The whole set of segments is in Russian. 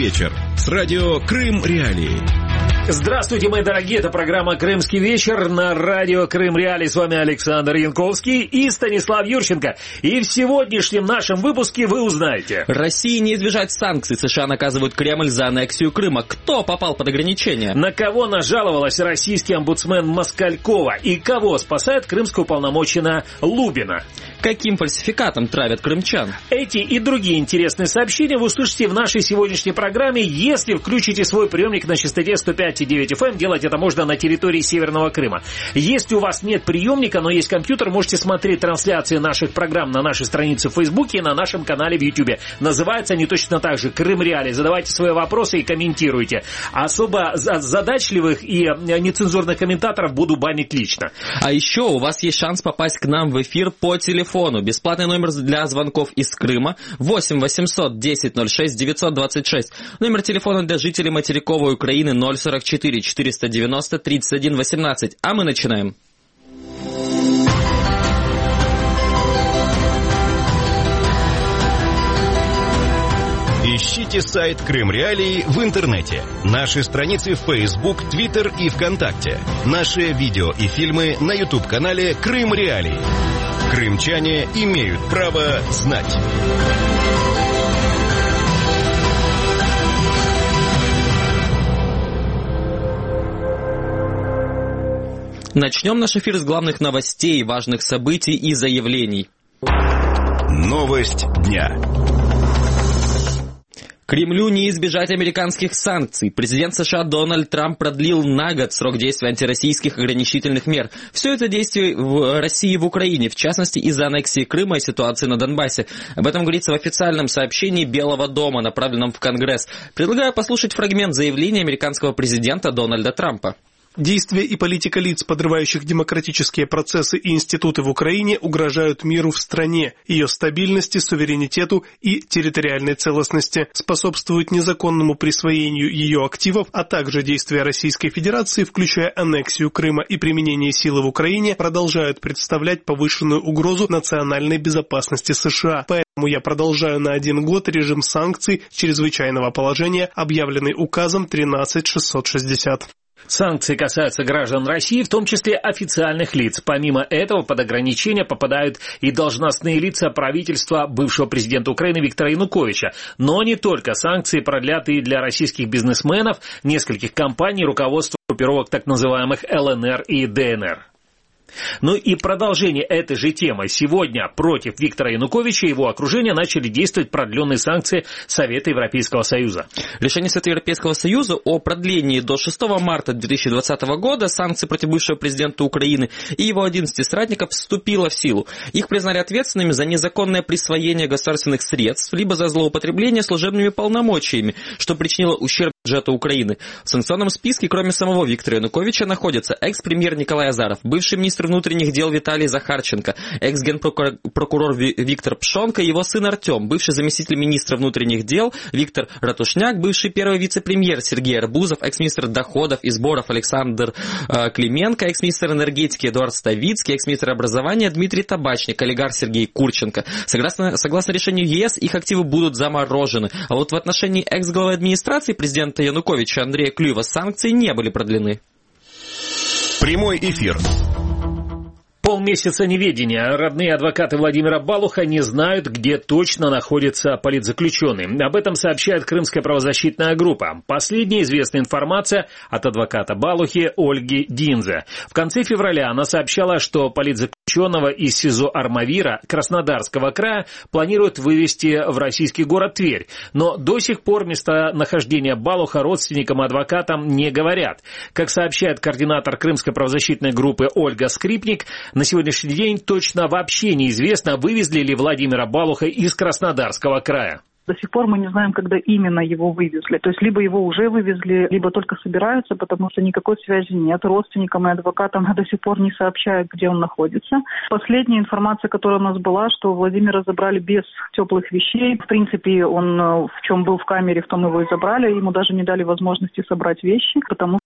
вечер» с радио «Крым Реалии». Здравствуйте, мои дорогие, это программа «Крымский вечер» на радио «Крым Реалии». С вами Александр Янковский и Станислав Юрченко. И в сегодняшнем нашем выпуске вы узнаете: России не избежать санкций. США наказывают Кремль за аннексию Крыма. Кто попал под ограничения? На кого нажаловалась российский омбудсмен Москалькова? И кого спасает крымская уполномоченная Лубина? Каким фальсификатом травят крымчан? Эти и другие интересные сообщения вы услышите в нашей сегодняшней программе, если включите свой приемник на частоте 105,9 FM. Делать это можно на территории Северного Крыма. Если у вас нет приемника, но есть компьютер, можете смотреть трансляции наших программ на нашей странице в Фейсбуке и на нашем канале в Ютубе. Называются они точно так же «Крым Реалии». Задавайте свои вопросы и комментируйте. Особо задачливых и нецензурных комментаторов буду банить лично. А еще у вас есть шанс попасть к нам в эфир по телефону. Бесплатный номер для звонков из Крыма 8 800 10 06 926. Номер телефона для жителей материковой Украины 044 490 31 18. А мы начинаем. Ищите сайт «Крым Реалии» в интернете. Наши страницы в Facebook, Twitter и ВКонтакте. Наши видео и фильмы на YouTube-канале «Крым Реалии». Крымчане имеют право знать. Начнем наш эфир с главных новостей, важных событий и заявлений. Новость дня. Кремлю не избежать американских санкций. Президент США Дональд Трамп продлил на год срок действия антироссийских ограничительных мер. Все это действие в России и в Украине, в частности из-за аннексии Крыма и ситуации на Донбассе. Об этом говорится в официальном сообщении Белого дома, направленном в Конгресс. Предлагаю послушать фрагмент заявления американского президента Дональда Трампа. Действия и политика лиц, подрывающих демократические процессы и институты в Украине, угрожают миру в стране, ее стабильности, суверенитету и территориальной целостности, способствуют незаконному присвоению ее активов, а также действия Российской Федерации, включая аннексию Крыма и применение силы в Украине, продолжают представлять повышенную угрозу национальной безопасности США. Поэтому я продолжаю на 1 год режим санкций чрезвычайного положения, объявленный указом 13660. Санкции касаются граждан России, в том числе официальных лиц. Помимо этого, под ограничения попадают и должностные лица правительства бывшего президента Украины Виктора Януковича. Но не только. Санкции продлят и для российских бизнесменов, нескольких компаний, руководства группировок так называемых ЛНР и ДНР. Ну и продолжение этой же темы. Сегодня против Виктора Януковича и его окружения начали действовать продленные санкции Совета Европейского Союза. Решение Совета Европейского Союза о продлении до 6 марта 2020 года санкций против бывшего президента Украины и его 11 соратников вступило в силу. Их признали ответственными за незаконное присвоение государственных средств, либо за злоупотребление служебными полномочиями, что причинило ущерб бюджету Украины. В санкционном списке, кроме самого Виктора Януковича, находятся экс-премьер Николай Азаров, бывший министр внутренних дел Виталий Захарченко, экс-генпрокурор Виктор Пшонка, его сын Артем, бывший заместитель министра внутренних дел Виктор Ратушняк, бывший первый вице-премьер Сергей Арбузов, экс-министр доходов и сборов Александр Клименко, экс-министр энергетики Эдуард Ставицкий, экс-министр образования Дмитрий Табачник, олигарх Сергей Курченко. Согласно решению ЕС, их активы будут заморожены. А вот в отношении экс-главы администрации президента Януковича Андрея Клюева санкции не были продлены. Прямой эфир. Полмесяца неведения. Родные адвокаты Владимира Балуха не знают, где точно находится политзаключенный. Об этом сообщает Крымская правозащитная группа. Последняя известная информация от адвоката Балухи Ольги Динзе. В конце февраля она сообщала, что политзаключенного из СИЗО Армавира Краснодарского края планируют вывести в российский город Тверь. Но до сих пор местонахождение Балуха родственникам и адвокатам не говорят. Как сообщает координатор Крымской правозащитной группы Ольга Скрипник, на сегодняшний день точно вообще неизвестно, вывезли ли Владимира Балуха из Краснодарского края. До сих пор мы не знаем, когда именно его вывезли. То есть либо его уже вывезли, либо только собираются, потому что никакой связи нет. Родственникам и адвокатам до сих пор не сообщают, где он находится. Последняя информация, которая у нас была, что Владимира забрали без теплых вещей. В принципе, он в чем был в камере, в том его и забрали. Ему даже не дали возможности собрать вещи, потому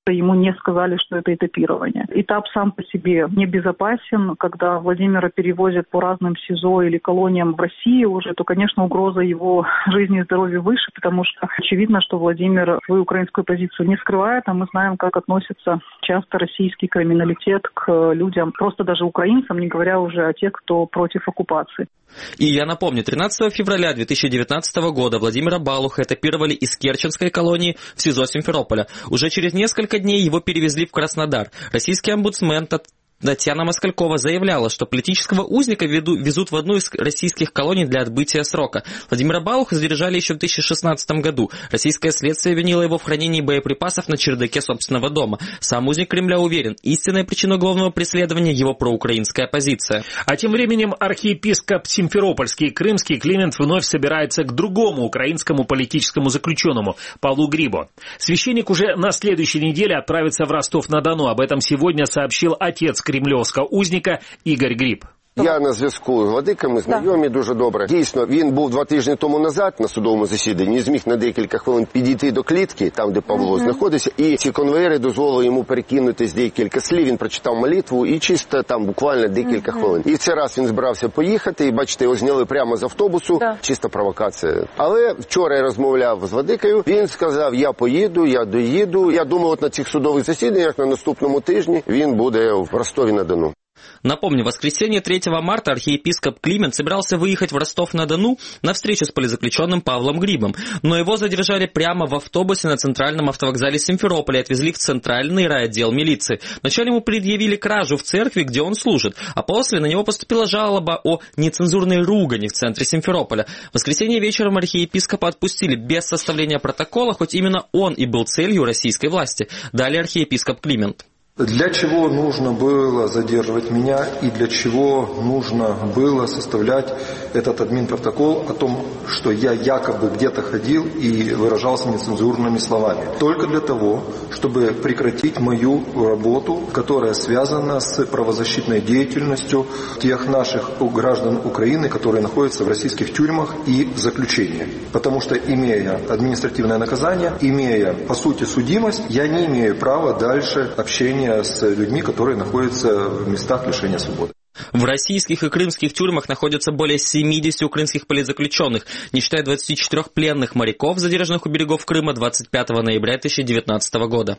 ему не сказали, что это этапирование. Этап сам по себе небезопасен. Когда Владимира перевозят по разным СИЗО или колониям в России уже, то, конечно, угроза его жизни и здоровья выше, потому что очевидно, что Владимир свою украинскую позицию не скрывает, а мы знаем, как относится часто российский криминалитет к людям, просто даже украинцам, не говоря уже о тех, кто против оккупации. И я напомню, 13 февраля 2019 года Владимира Балуха этапировали из Керченской колонии в СИЗО Симферополя. Уже через несколько дней его перевезли в Краснодар. Российский омбудсмен Татьяна Москалькова заявляла, что политического узника везут в одну из российских колоний для отбытия срока. Владимира Балуха задержали еще в 2016 году. Российское следствие винило его в хранении боеприпасов на чердаке собственного дома. Сам узник Кремля уверен, истинная причина уголовного преследования – его проукраинская позиция. А тем временем архиепископ Симферопольский и Крымский Климент вновь собирается к другому украинскому политическому заключенному – Павлу Грибу. Священник уже на следующей неделе отправится в Ростов-на-Дону. Об этом сегодня сообщил отец кремлівського узника Ігор Гриб. Я на зв'язку з владиками, знайомі дуже добре. Дійсно, він був 2 тижні тому назад на судовому засіданні і зміг на декілька хвилин підійти до клітки, там, де Павло знаходиться, і ці конвейери дозволили йому перекинути з декілька слів. Він прочитав молитву і чисто там буквально декілька хвилин. І в цей раз він збирався поїхати, і бачите, його зняли прямо з автобусу, чиста провокація. Але вчора я розмовляв з владикою, він сказав, я поїду, я доїду. Я думаю, от на цих судових засіданнях на наступному тижні він буде в Ростові-на-Дону. Напомню, в воскресенье 3 марта архиепископ Климент собирался выехать в Ростов-на-Дону на встречу с политзаключенным Павлом Грибом, но его задержали прямо в автобусе на центральном автовокзале Симферополя и отвезли в центральный райотдел милиции. Вначале ему предъявили кражу в церкви, где он служит, а после на него поступила жалоба о нецензурной ругани в центре Симферополя. В воскресенье вечером архиепископа отпустили без составления протокола, хоть именно он и был целью российской власти. Далее архиепископ Климент. Для чего нужно было задерживать меня и для чего нужно было составлять этот админпротокол о том, что я якобы где-то ходил и выражался нецензурными словами? Только для того, чтобы прекратить мою работу, которая связана с правозащитной деятельностью тех наших граждан Украины, которые находятся в российских тюрьмах и в заключении. Потому что, имея административное наказание, имея, по сути, судимость, я не имею права дальше общения с людьми, которые находятся в местах лишения свободы. В российских и крымских тюрьмах находятся более 70 украинских политзаключенных, не считая 24 пленных моряков, задержанных у берегов Крыма 25 ноября 2019 года.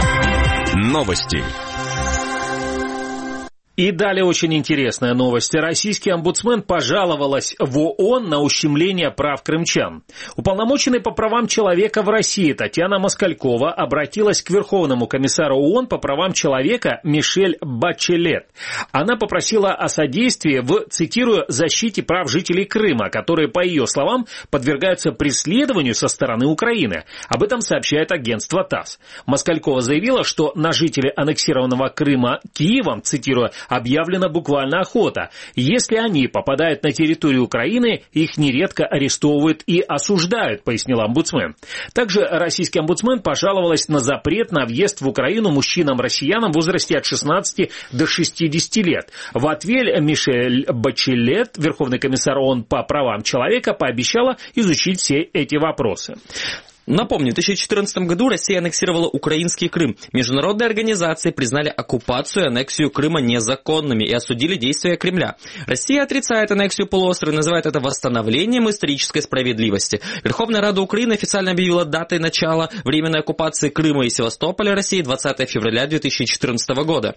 Новости. И далее очень интересная новость. Российский омбудсмен пожаловалась в ООН на ущемление прав крымчан. Уполномоченный по правам человека в России Татьяна Москалькова обратилась к Верховному комиссару ООН по правам человека Мишель Бачелет. Она попросила о содействии в, цитирую, защите прав жителей Крыма, которые, по ее словам, подвергаются преследованию со стороны Украины. Об этом сообщает агентство ТАСС. Москалькова заявила, что на жителей аннексированного Крыма Киевом, цитирую, объявлена буквально охота. Если они попадают на территорию Украины, их нередко арестовывают и осуждают, пояснил омбудсмен. Также российский омбудсмен пожаловалась на запрет на въезд в Украину мужчинам-россиянам в возрасте от 16 до 60 лет. В ответ Мишель Бачелет, Верховный комиссар ООН по правам человека, пообещала изучить все эти вопросы. Напомню, в 2014 году Россия аннексировала украинский Крым. Международные организации признали оккупацию и аннексию Крыма незаконными и осудили действия Кремля. Россия отрицает аннексию полуострова и называет это восстановлением исторической справедливости. Верховная Рада Украины официально объявила датой начала временной оккупации Крыма и Севастополя России 20 февраля 2014 года.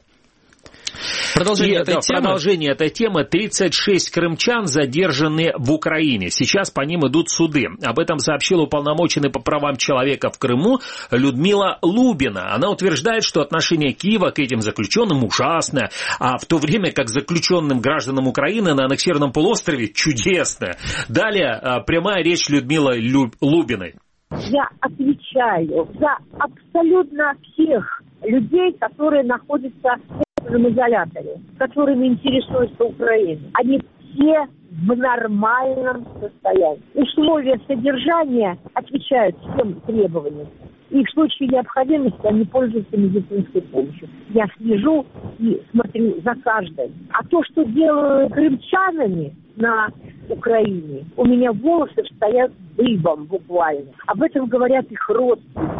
Продолжение этой темы 36 крымчан задержаны в Украине. Сейчас по ним идут суды. Об этом сообщила уполномоченный по правам человека в Крыму Людмила Лубина. Она утверждает, что отношение Киева к этим заключенным ужасное, а в то время как заключенным гражданам Украины на аннексированном полуострове чудесное. Далее прямая речь Людмилы Лубиной. Я отвечаю за абсолютно всех людей, которые находятся в изоляторе, которыми интересуется Украина. Они все в нормальном состоянии. Условия содержания отвечают всем требованиям. И в случае необходимости они пользуются медицинской помощью. Я слежу и смотрю за каждым. А то, что делают крымчанами на Украине, у меня волосы стоят дыбом буквально. Об этом говорят их родственники.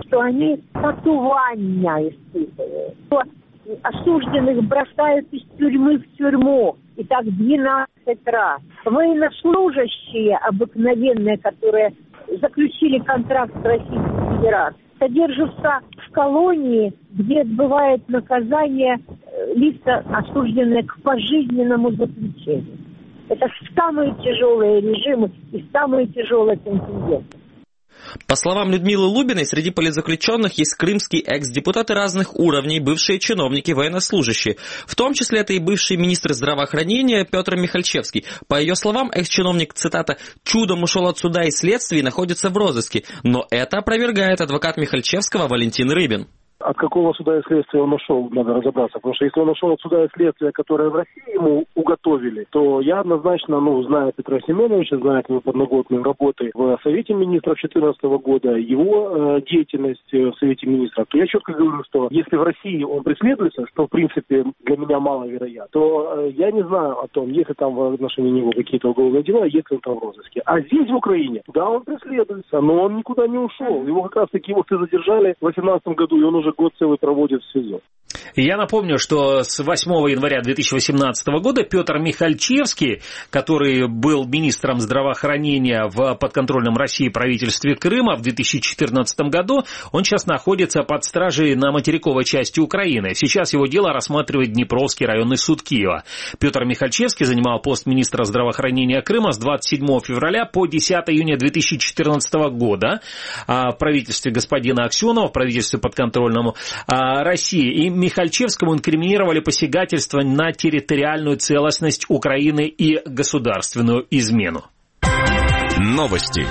что они катування испытывают. Что осужденных бросают из тюрьмы в тюрьму. И так 12 раз. Военнослужащие обыкновенные, которые заключили контракт с Российской Федерацией, содержатся в колонии, где отбывает наказание лица, осужденные к пожизненному заключению. Это самые тяжелые режимы и самые тяжелые контингенты. По словам Людмилы Лубиной, среди политзаключенных есть крымские экс-депутаты разных уровней, бывшие чиновники, военнослужащие. В том числе это и бывший министр здравоохранения Петр Михальчевский. По ее словам, экс-чиновник, цитата, «чудом ушел от суда и следствия и находится в розыске». Но это опровергает адвокат Михальчевского Валентин Рыбин. От какого суда и следствия он ушел, надо разобраться. Потому что если он ушел от суда и следствия, которое в России ему уготовили, то я однозначно, зная Петра Семеновича, зная его подноготную работу в Совете Министров 2014 года, его деятельность в Совете Министров, то я четко говорю, что если в России он преследуется, что в принципе для меня маловероятно, то я не знаю о том, есть ли там в отношении него какие-то уголовные дела, есть ли он там в розыске. А здесь, в Украине, да, он преследуется, но он никуда не ушел. Его как раз-таки задержали в 2018 году, и он уже год целый проводит в СИЗО. Я напомню, что с 8 января 2018 года Петр Михальчевский, который был министром здравоохранения в подконтрольном России правительстве Крыма в 2014 году, он сейчас находится под стражей на материковой части Украины. Сейчас его дело рассматривает Днепровский районный суд Киева. Петр Михальчевский занимал пост министра здравоохранения Крыма с 27 февраля по 10 июня 2014 года в правительстве господина Аксенова, в правительстве подконтрольному России. И Михальчевскому инкриминировали посягательство на территориальную целостность Украины и государственную измену. Новости.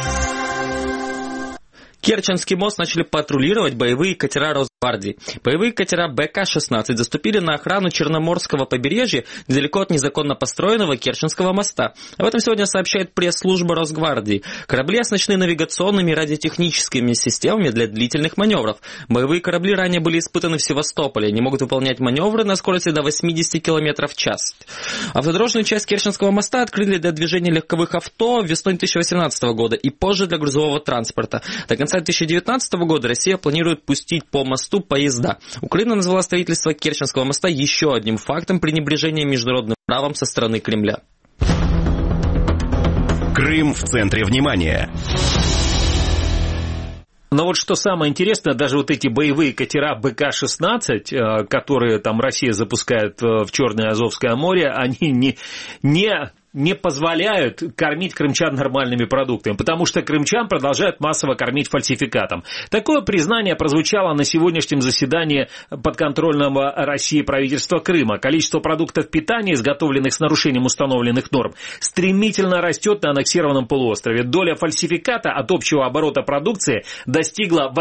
Керченский мост начали патрулировать боевые катера Росгвардии. Боевые катера БК-16 заступили на охрану Черноморского побережья недалеко от незаконно построенного Керченского моста. Об этом сегодня сообщает пресс-служба Росгвардии. Корабли оснащены навигационными и радиотехническими системами для длительных маневров. Боевые корабли ранее были испытаны в Севастополе. Они могут выполнять маневры на скорости до 80 км в час. Автодорожную часть Керченского моста открыли для движения легковых авто весной 2018 года и позже для грузового транспорта. До конца 2019 года Россия планирует пустить по мосту поезда. Украина назвала строительство Керченского моста еще одним фактом пренебрежения международным правом со стороны Кремля. Крым в центре внимания. Но вот что самое интересное, даже вот эти боевые катера БК-16, которые там Россия запускает в Черное и Азовское море, они не позволяют кормить крымчан нормальными продуктами, потому что крымчан продолжают массово кормить фальсификатом. Такое признание прозвучало на сегодняшнем заседании подконтрольного России правительства Крыма. Количество продуктов питания, изготовленных с нарушением установленных норм, стремительно растет на аннексированном полуострове. Доля фальсификата от общего оборота продукции достигла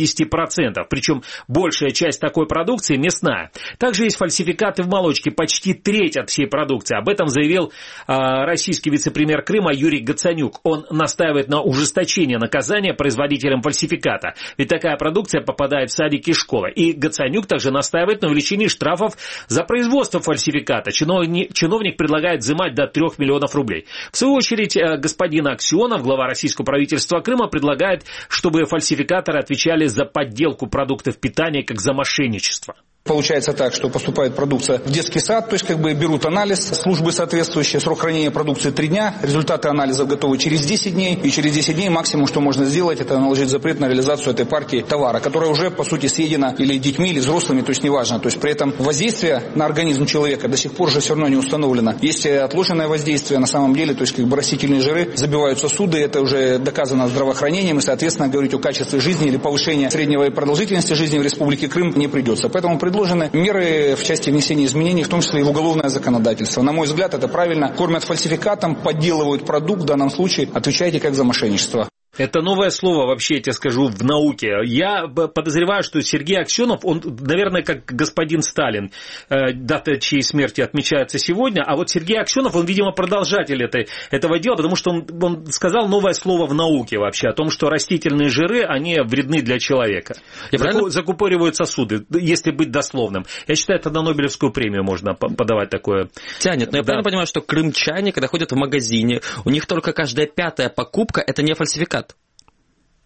80%, причем большая часть такой продукции мясная. Также есть фальсификаты в молочке, почти треть от всей продукции. Об этом заявил российский вице-премьер Крыма Юрий Гацанюк. Он настаивает на ужесточении наказания производителям фальсификата. Ведь такая продукция попадает в садики и школы. И Гацанюк также настаивает на увеличении штрафов за производство фальсификата. Чиновник предлагает взимать до 3 миллионов рублей. В свою очередь, господин Аксенов, глава российского правительства Крыма, предлагает, чтобы фальсификаторы отвечали за подделку продуктов питания, как за мошенничество. Получается так, что поступает продукция в детский сад, то есть берут анализ, службы соответствующие, срок хранения продукции 3 дня, результаты анализов готовы через 10 дней, и через 10 дней максимум, что можно сделать, это наложить запрет на реализацию этой партии товара, которая уже, по сути, съедена или детьми, или взрослыми, то есть неважно. То есть при этом воздействие на организм человека до сих пор же все равно не установлено. Есть отложенное воздействие на самом деле, то есть растительные жиры забивают сосуды, это уже доказано здравоохранением, и, соответственно, говорить о качестве жизни или повышении среднего продолжительности жизни в Республике Крым не придется. Поэтому предложены меры в части внесения изменений, в том числе и в уголовное законодательство. На мой взгляд, это правильно. Кормят фальсификатом, подделывают продукт, в данном случае отвечайте как за мошенничество. Это новое слово, вообще, я тебе скажу, в науке. Я подозреваю, что Сергей Аксенов, он, наверное, как господин Сталин, дата чьей смерти отмечается сегодня, а вот Сергей Аксенов, он, видимо, продолжатель этого дела, потому что он сказал новое слово в науке вообще, о том, что растительные жиры, они вредны для человека. Закупоривают сосуды, если быть дословным. Я считаю, это на Нобелевскую премию можно подавать такое. Тянет, но я правильно понимаю, что крымчане, когда ходят в магазине, у них только каждая 5-я покупка – это не фальсификат.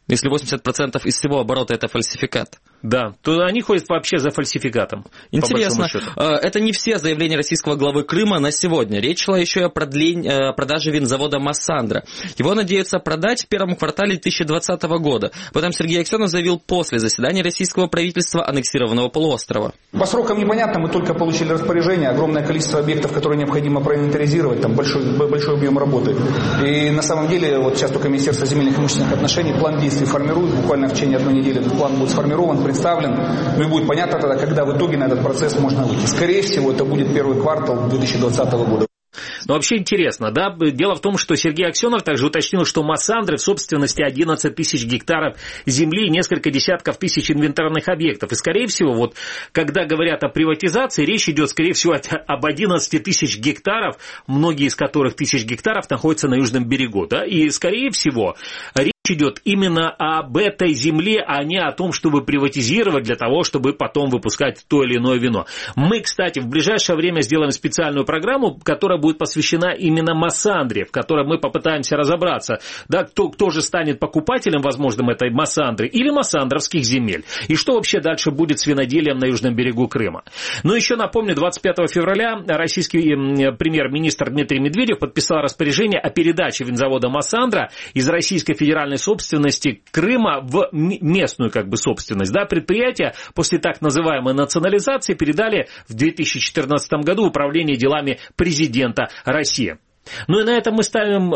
Если 80% из всего оборота это фальсификат. Да, то они ходят вообще за фальсификатом. Интересно, это не все заявления российского главы Крыма на сегодня. Речь шла еще и о продаже винзавода «Массандра». Его надеются продать в первом квартале 2020 года. Об этом Сергей Аксенов заявил после заседания российского правительства аннексированного полуострова. По срокам непонятно, мы только получили распоряжение, огромное количество объектов, которые необходимо проинвентаризировать, там большой объем работы. И на самом деле, вот сейчас только Министерство земельных и имущественных отношений план действий формирует, буквально в течение одной недели этот план будет сформирован, представлен, ну и будет понятно тогда, когда в итоге на этот процесс можно выйти. Скорее всего, это будет первый квартал 2020 года. Но вообще интересно, да, дело в том, что Сергей Аксенов также уточнил, что Массандры в собственности 11 тысяч гектаров земли и несколько десятков тысяч инвентарных объектов. И, скорее всего, вот, когда говорят о приватизации, речь идет, скорее всего, об 11 тысяч гектаров, многие из которых тысяч гектаров находятся на южном берегу, да, и, скорее всего, речь идет именно об этой земле, а не о том, чтобы приватизировать для того, чтобы потом выпускать то или иное вино. Мы, кстати, в ближайшее время сделаем специальную программу, которая будет посвящена именно Массандре, в которой мы попытаемся разобраться, да, кто же станет покупателем, возможным, этой Массандры или массандровских земель, и что вообще дальше будет с виноделием на южном берегу Крыма. Но еще напомню, 25 февраля российский премьер-министр Дмитрий Медведев подписал распоряжение о передаче винзавода Массандра из Российской Федеральной собственности Крыма в местную как бы собственность. Да, предприятие после так называемой национализации передали в 2014 году в управление делами президента России. Ну и на этом мы ставим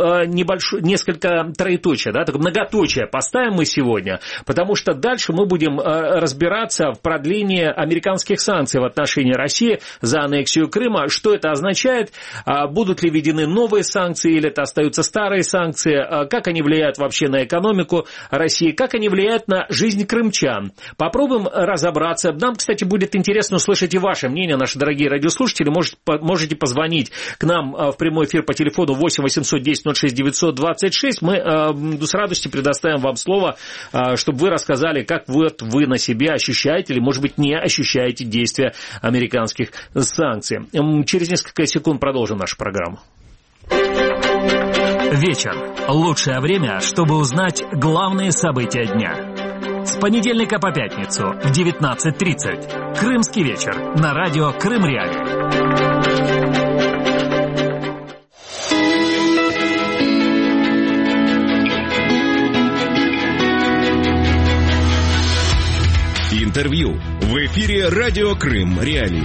несколько троеточия, да, такое многоточие поставим мы сегодня, потому что дальше мы будем разбираться в продлении американских санкций в отношении России за аннексию Крыма. Что это означает? Будут ли введены новые санкции или это остаются старые санкции? Как они влияют вообще на экономику России? Как они влияют на жизнь крымчан? Попробуем разобраться. Нам, кстати, будет интересно услышать и ваше мнение, наши дорогие радиослушатели. Можете позвонить к нам в прямой эфир по телефону 8 800 10 06 926. Мы с радостью предоставим вам слово, чтобы вы рассказали, как вы на себе ощущаете или, может быть, не ощущаете действия американских санкций. Через несколько секунд продолжим нашу программу. Вечер. Лучшее время, чтобы узнать главные события дня. С понедельника по пятницу в 19:30. Крымский вечер на радио Крым Реалии. Интервью в эфире радио Крым Реалии.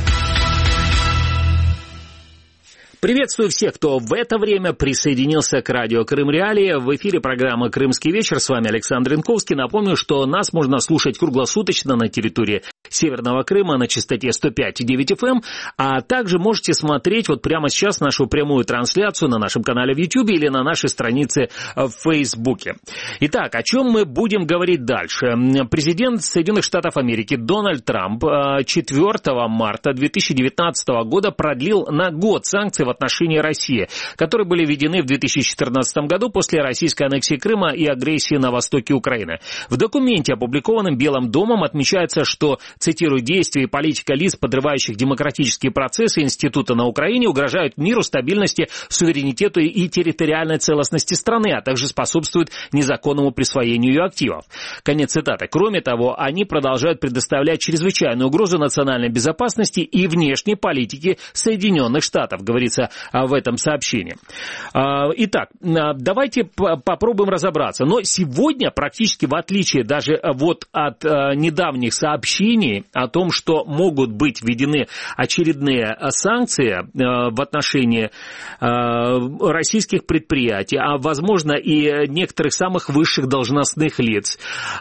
Приветствую всех, кто в это время присоединился к радио Крым Реалии. В эфире программа «Крымский вечер». С вами Александр Янковский. Напомню, что нас можно слушать круглосуточно на территории Северного Крыма на частоте 105,9 FM, а также можете смотреть вот прямо сейчас нашу прямую трансляцию на нашем канале в YouTube или на нашей странице в Фейсбуке. Итак, о чем мы будем говорить дальше? Президент Соединенных Штатов Америки Дональд Трамп 4 марта 2019 года продлил на год санкции в отношении России, которые были введены в 2014 году после российской аннексии Крыма и агрессии на востоке Украины. В документе, опубликованном Белым домом, отмечается, что, цитирую, действия и политика лиц, подрывающих демократические процессы института на Украине, угрожают миру, стабильности, суверенитету и территориальной целостности страны, а также способствуют незаконному присвоению ее активов. Конец цитаты. Кроме того, они продолжают предоставлять чрезвычайную угрозу национальной безопасности и внешней политике Соединенных Штатов, говорится в этом сообщении. Итак, давайте попробуем разобраться. Но сегодня, практически в отличие даже вот от недавних сообщений о том, что могут быть введены очередные санкции в отношении российских предприятий, а возможно и некоторых самых высших должностных лиц,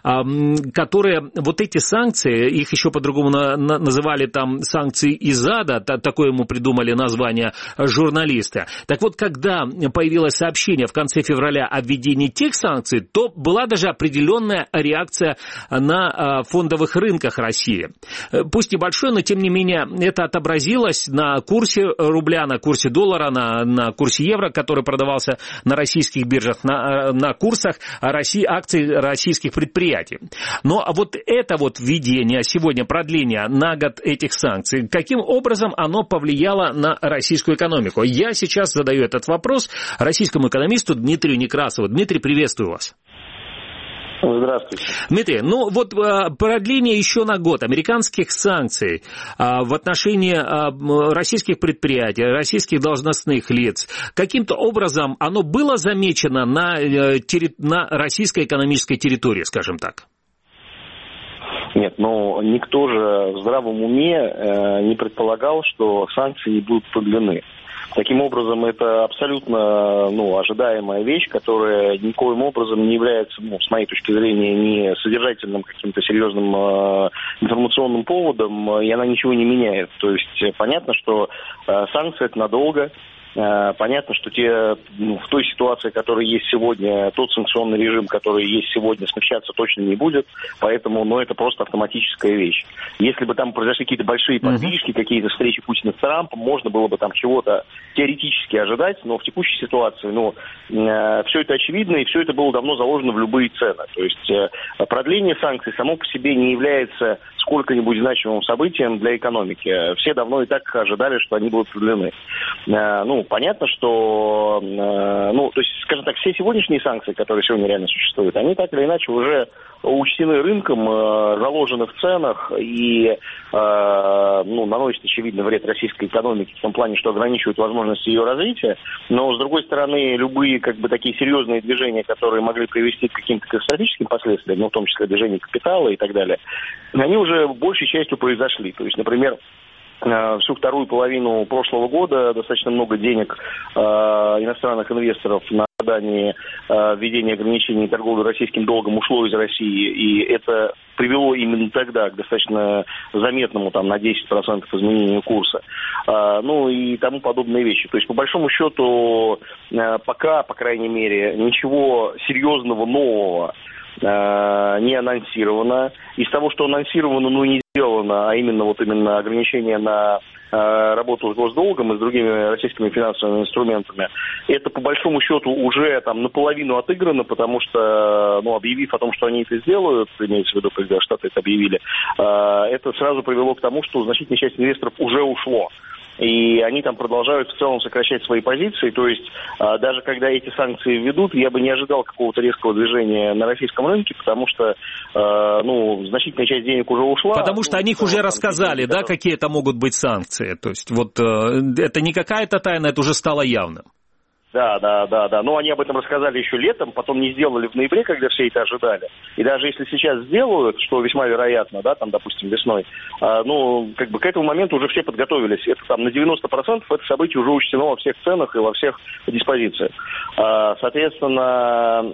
которые вот эти санкции, их еще по-другому называли там санкции из ада, такое ему придумали название журналисты. Так вот, когда появилось сообщение в конце февраля о введении тех санкций, то была даже определенная реакция на фондовых рынках России. Пусть небольшой, но тем не менее это отобразилось на курсе рубля, на курсе доллара, на курсе евро, который продавался на российских биржах, на курсах акций российских предприятий. Но вот это вот введение сегодня, продление на год этих санкций, каким образом оно повлияло на российскую экономику? Я сейчас задаю этот вопрос российскому экономисту Дмитрию Некрасову. Дмитрий, приветствую вас. Здравствуйте. Дмитрий, продление еще на год американских санкций в отношении российских предприятий, российских должностных лиц, каким-то образом оно было замечено на российской экономической территории, скажем так? Нет, никто же в здравом уме не предполагал, что санкции не будут продлены. Таким образом, это абсолютно ожидаемая вещь, которая никоим образом не является, с моей точки зрения, не содержательным каким-то серьезным информационным поводом, и она ничего не меняет. То есть понятно, что санкции – это надолго. Понятно, что в той ситуации, которая есть сегодня, тот санкционный режим, который есть сегодня, смягчаться точно не будет, поэтому, это просто автоматическая вещь. Если бы там произошли какие-то большие подвижки, какие-то встречи Путина с Трампом, можно было бы там чего-то теоретически ожидать, но в текущей ситуации, все это очевидно, и все это было давно заложено в любые цены. То есть продление санкций само по себе не является сколько-нибудь значимым событием для экономики. Все давно и так ожидали, что они будут продлены. Понятно, что, то есть, скажем так, все сегодняшние санкции, которые сегодня реально существуют, они так или иначе уже учтены рынком, заложены в ценах и наносят, очевидно, вред российской экономике в том плане, что ограничивают возможности ее развития. Но, с другой стороны, любые такие серьезные движения, которые могли привести к каким-то катастрофическим последствиям, в том числе движение капитала и так далее, они уже большей частью произошли. То есть, например, всю вторую половину прошлого года достаточно много денег иностранных инвесторов на ожидании введения ограничений торговли российским долгом ушло из России, и это привело именно тогда к достаточно заметному на 10% изменению курса, и тому подобные вещи. То есть, по большому счету, пока, по крайней мере, ничего серьезного нового не анонсировано. Из того, что анонсировано, не сделано, а именно ограничение на работу с госдолгом и с другими российскими финансовыми инструментами, это по большому счету уже наполовину отыграно, потому что, объявив о том, что они это сделают, имеется в виду, когда Штаты это объявили, это сразу привело к тому, что значительная часть инвесторов уже ушло. И они продолжают в целом сокращать свои позиции. То есть даже когда эти санкции введут, я бы не ожидал какого-то резкого движения на российском рынке, потому что значительная часть денег уже ушла. Потому что о них уже рассказали, да, какие это могут быть санкции. То есть это не какая-то тайна, это уже стало явным. Да. Но они об этом рассказали еще летом, потом не сделали в ноябре, когда все это ожидали. И даже если сейчас сделают, что весьма вероятно, допустим, весной, к этому моменту уже все подготовились. Это на 90% это событие уже учтено во всех ценах и во всех диспозициях. Соответственно,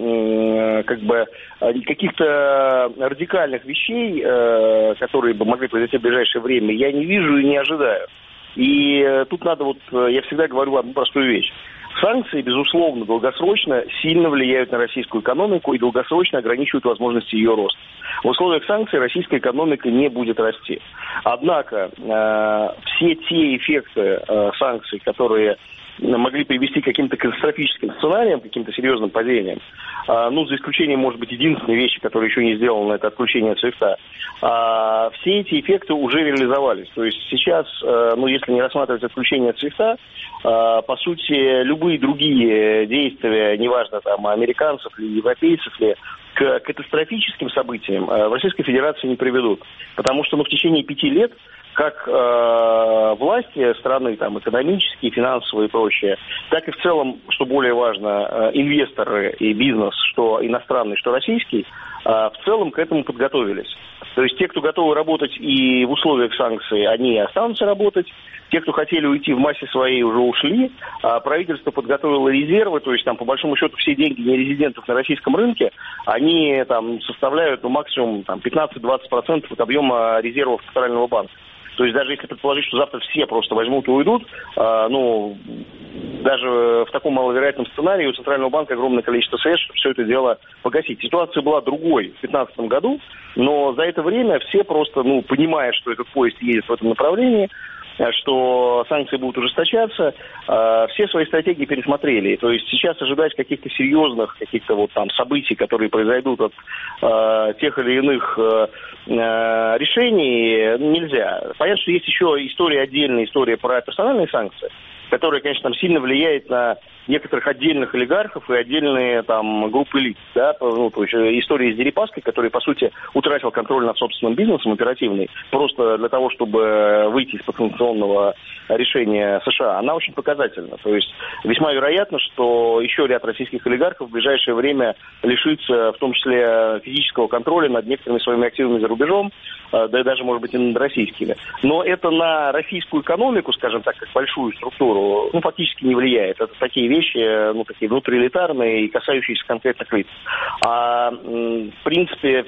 каких-то радикальных вещей, которые бы могли произойти в ближайшее время, я не вижу и не ожидаю. И тут надо, я всегда говорю одну простую вещь. Санкции, безусловно, долгосрочно сильно влияют на российскую экономику и долгосрочно ограничивают возможности ее роста. В условиях санкций российская экономика не будет расти. Однако все те эффекты санкций, которые могли привести к каким-то катастрофическим сценариям, каким-то серьезным падениям, за исключением, может быть, единственной вещи, которая еще не сделана, это отключение от свифта, все эти эффекты уже реализовались. То есть сейчас, если не рассматривать отключение от свифта, по сути, любые другие действия, неважно, американцев или европейцев ли, к катастрофическим событиям в Российской Федерации не приведут. Потому что в течение 5 лет как власти страны, экономические, финансовые и прочее, так и в целом, что более важно, инвесторы и бизнес, что иностранный, что российский, в целом к этому подготовились. То есть те, кто готовы работать и в условиях санкций, они останутся работать. Те, кто хотели уйти в массе своей, уже ушли. Правительство подготовило резервы, то есть по большому счету все деньги нерезидентов на российском рынке, они составляют максимум 15-20% от объема резервов Центрального банка. То есть даже если предположить, что завтра все просто возьмут и уйдут, даже в таком маловероятном сценарии у Центрального банка огромное количество средств, чтобы все это дело погасить. Ситуация была другой в 2015 году, но за это время все просто, понимая, что этот поезд едет в этом направлении, что санкции будут ужесточаться, все свои стратегии пересмотрели. То есть сейчас ожидать каких-то серьезных, событий, которые произойдут от тех или иных решений, нельзя. Понятно, что есть еще отдельная история про персональные санкции. которая, конечно, там сильно влияет на некоторых отдельных олигархов и отдельные там группы лиц, да, ну, то есть история с Дерипаской, который, по сути, утратил контроль над собственным бизнесом оперативный, просто для того, чтобы выйти из санкционного решения США, она очень показательна. То есть весьма вероятно, что еще ряд российских олигархов в ближайшее время лишится, в том числе, физического контроля над некоторыми своими активами за рубежом, да и даже, может быть, и над российскими. Но это на российскую экономику, скажем так, как большую структуру, ну, фактически не влияет. Это такие вещи, ну, такие внутриэлитарные и касающиеся конкретных лиц. А, в принципе,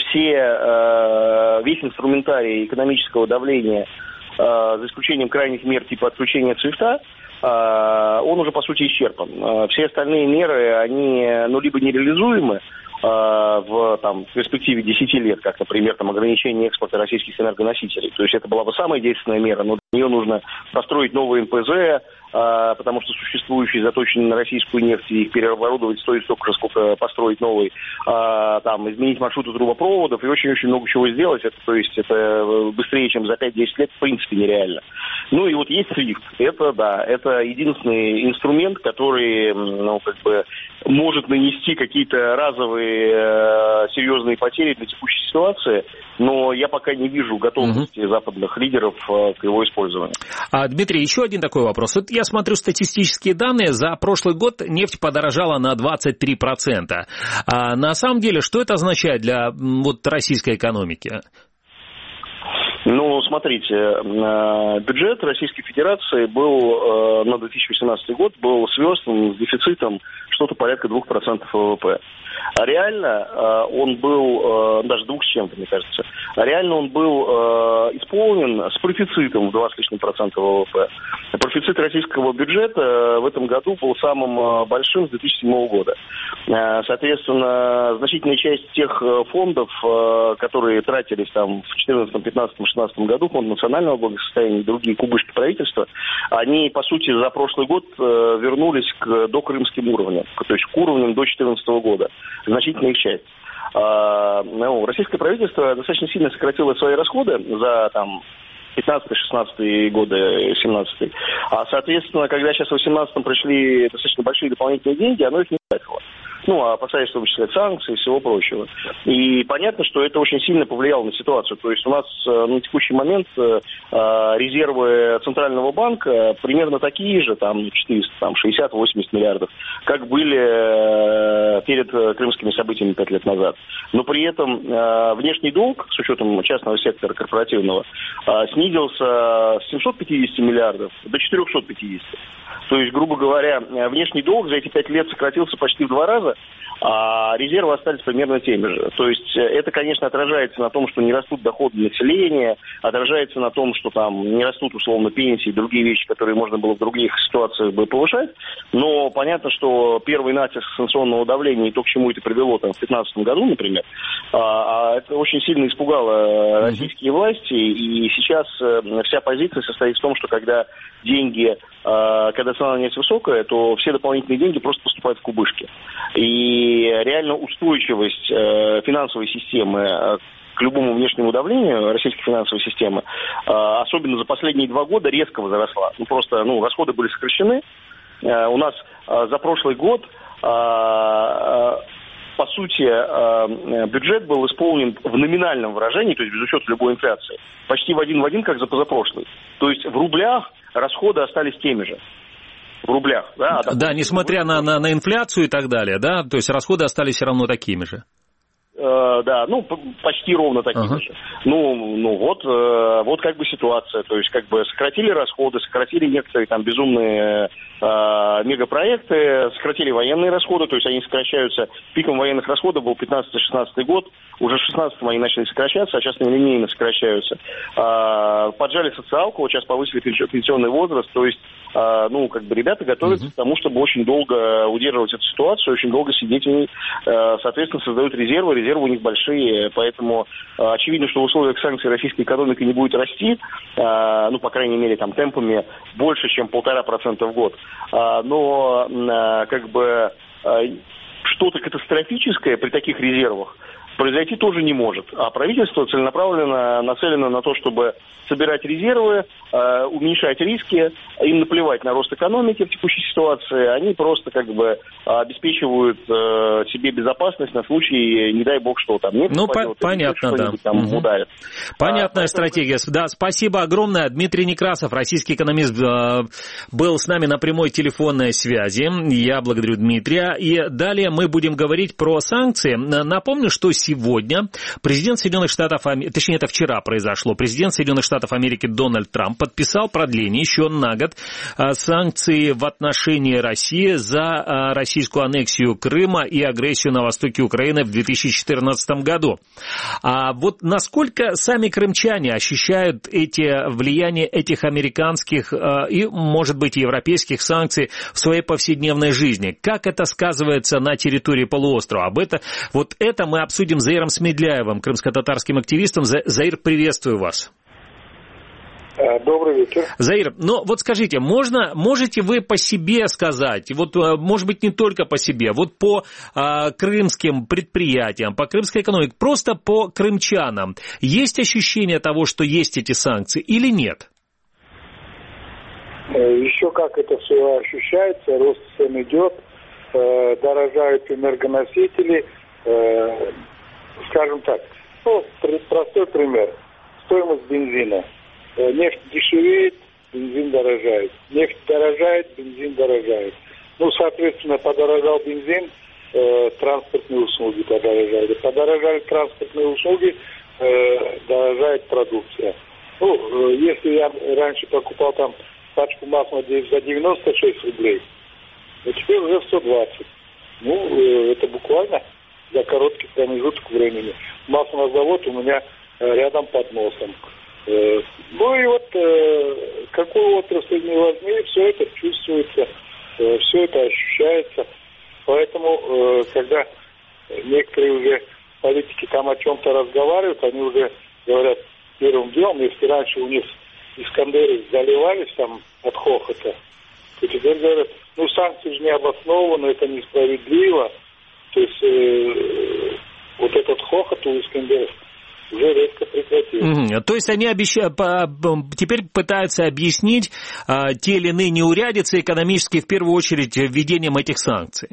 весь инструментарий экономического давления, за исключением крайних мер типа отключения СВИФТа, он уже, по сути, исчерпан. Все остальные меры, они, ну, либо нереализуемы в перспективе 10 лет, как, например, ограничение экспорта российских энергоносителей. То есть это была бы самая действенная мера, но для нее нужно построить новые НПЗ, потому что существующие заточены на российскую нефть, и их переоборудовать стоит столько же, сколько построить новый, изменить маршруты трубопроводов и очень-очень много чего сделать. Это быстрее, чем за 5-10 лет, в принципе, нереально. Ну и вот есть SWIFT. Это единственный инструмент, который, может нанести какие-то разовые серьезные потери для текущей ситуации, но я пока не вижу готовности западных лидеров к его использованию. Дмитрий, еще один такой вопрос. Вот я смотрю статистические данные. За прошлый год нефть подорожала на 23%. А на самом деле, что это означает для российской экономики? Ну, смотрите, бюджет Российской Федерации был на 2018 год связан с дефицитом что-то порядка 2% ВВП. А реально он был, даже 2 с чем-то, мне кажется, реально он был исполнен с профицитом в 2 с лишним процента ВВП. Профицит российского бюджета в этом году был самым большим с 2007 года. Соответственно, значительная часть тех фондов, которые тратились в 2014, 2015, 2016 году, фонд национального благосостояния и другие кубышки правительства, они, по сути, за прошлый год вернулись к докрымским уровням, то есть к уровням до 2014 года. Значительная их часть. Российское правительство достаточно сильно сократило свои расходы за 15-16 годы, 17-й. А, соответственно, когда сейчас в 18-м пришли достаточно большие дополнительные деньги, оно их не тратило. Опасаясь, в том числе, санкций и всего прочего. И понятно, что это очень сильно повлияло на ситуацию. То есть у нас на текущий момент резервы Центрального банка примерно такие же, 400, 60-80 миллиардов, как были перед крымскими событиями 5 лет назад. Но при этом внешний долг, с учетом частного сектора корпоративного, снизился с 750 миллиардов до 450. То есть, грубо говоря, внешний долг за эти 5 лет сократился почти в 2 раза, а резервы остались примерно теми же. То есть это, конечно, отражается на том, что не растут доходы населения, отражается на том, что не растут, условно, пенсии и другие вещи, которые можно было в других ситуациях бы повышать. Но понятно, что первый натиск санкционного давления и то, к чему это привело в 2015 году, например, это очень сильно испугало российские власти. И сейчас вся позиция состоит в том, что когда цена на нефть высокая, то все дополнительные деньги просто поступают в кубышки. И реально устойчивость финансовой системы к любому внешнему давлению российской финансовой системы, особенно за последние 2 года, резко возросла. Расходы были сокращены. У нас за прошлый год, по сути, бюджет был исполнен в номинальном выражении, то есть без учета любой инфляции, почти в один, как за позапрошлый. То есть в рублях расходы остались теми же. В рублях, да? Да, несмотря на инфляцию и так далее, да? То есть расходы остались все равно такими же. Почти ровно такими же. Вот как бы ситуация. То есть сократили расходы, сократили некоторые безумные мегапроекты, сократили военные расходы, то есть они сокращаются. Пиком военных расходов был 15-16 год, уже в 16-м они начали сокращаться, а сейчас линейно сокращаются. Поджали социалку, вот сейчас повысили пенсионный возраст, то есть ребята готовятся к тому, чтобы очень долго удерживать эту ситуацию, очень долго сидеть в ней, соответственно, создают резервы у них большие, поэтому очевидно, что в условиях санкций российская экономика не будет расти, по крайней мере, темпами больше, чем 1,5% в год. Но что-то катастрофическое при таких резервах произойти тоже не может. А правительство целенаправленно нацелено на то, чтобы собирать резервы, уменьшать риски, им наплевать на рост экономики в текущей ситуации, они просто как бы обеспечивают себе безопасность на случай, не дай бог, что там нет. Понятно, да. Там ударит. Понятная стратегия. Да, спасибо огромное. Дмитрий Некрасов, российский экономист, был с нами на прямой телефонной связи. Я благодарю Дмитрия. И далее мы будем говорить про санкции. Напомню, что сегодня президент Соединенных Штатов, точнее, это вчера произошло, президент Соединенных Штатов Америки Дональд Трамп подписал продление еще на год санкций в отношении России за российскую аннексию Крыма и агрессию на востоке Украины в 2014 году. А вот насколько сами крымчане ощущают влияние этих американских и, может быть, европейских санкций в своей повседневной жизни? Как это сказывается на территории полуострова? Вот это мы обсудим с Заиром Смедляевым, крымско-татарским активистом. Заир, приветствую вас. Добрый вечер. Заир, вот скажите, можете вы по себе сказать, вот, может быть, не только по себе, вот по крымским предприятиям, по крымской экономике, просто по крымчанам, есть ощущение того, что есть эти санкции или нет? Еще как это все ощущается, рост цен идет, дорожают энергоносители, скажем так, простой пример, стоимость бензина. Нефть дешевеет, бензин дорожает. Нефть дорожает, бензин дорожает. Соответственно, подорожал бензин, транспортные услуги подорожали. Подорожали транспортные услуги, дорожает продукция. Если я раньше покупал там пачку масла за 96 рублей, то теперь уже 120. Это буквально за короткий промежуток времени. Маслозавод у меня рядом под носом. Какую отрасль не возьми, все это чувствуется, все это ощущается. Поэтому, когда некоторые уже политики там о чем-то разговаривают, они уже говорят первым делом, если раньше у них искандеры заливались там от хохота, то теперь говорят, санкции же не обоснованы, это несправедливо. То есть вот этот хохот у искандеров уже резко прекратился. То есть они теперь пытаются объяснить те или иные неурядицы экономические, в первую очередь, введением этих санкций.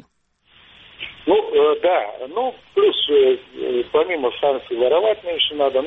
Да. Плюс, помимо санкций, воровать меньше надо,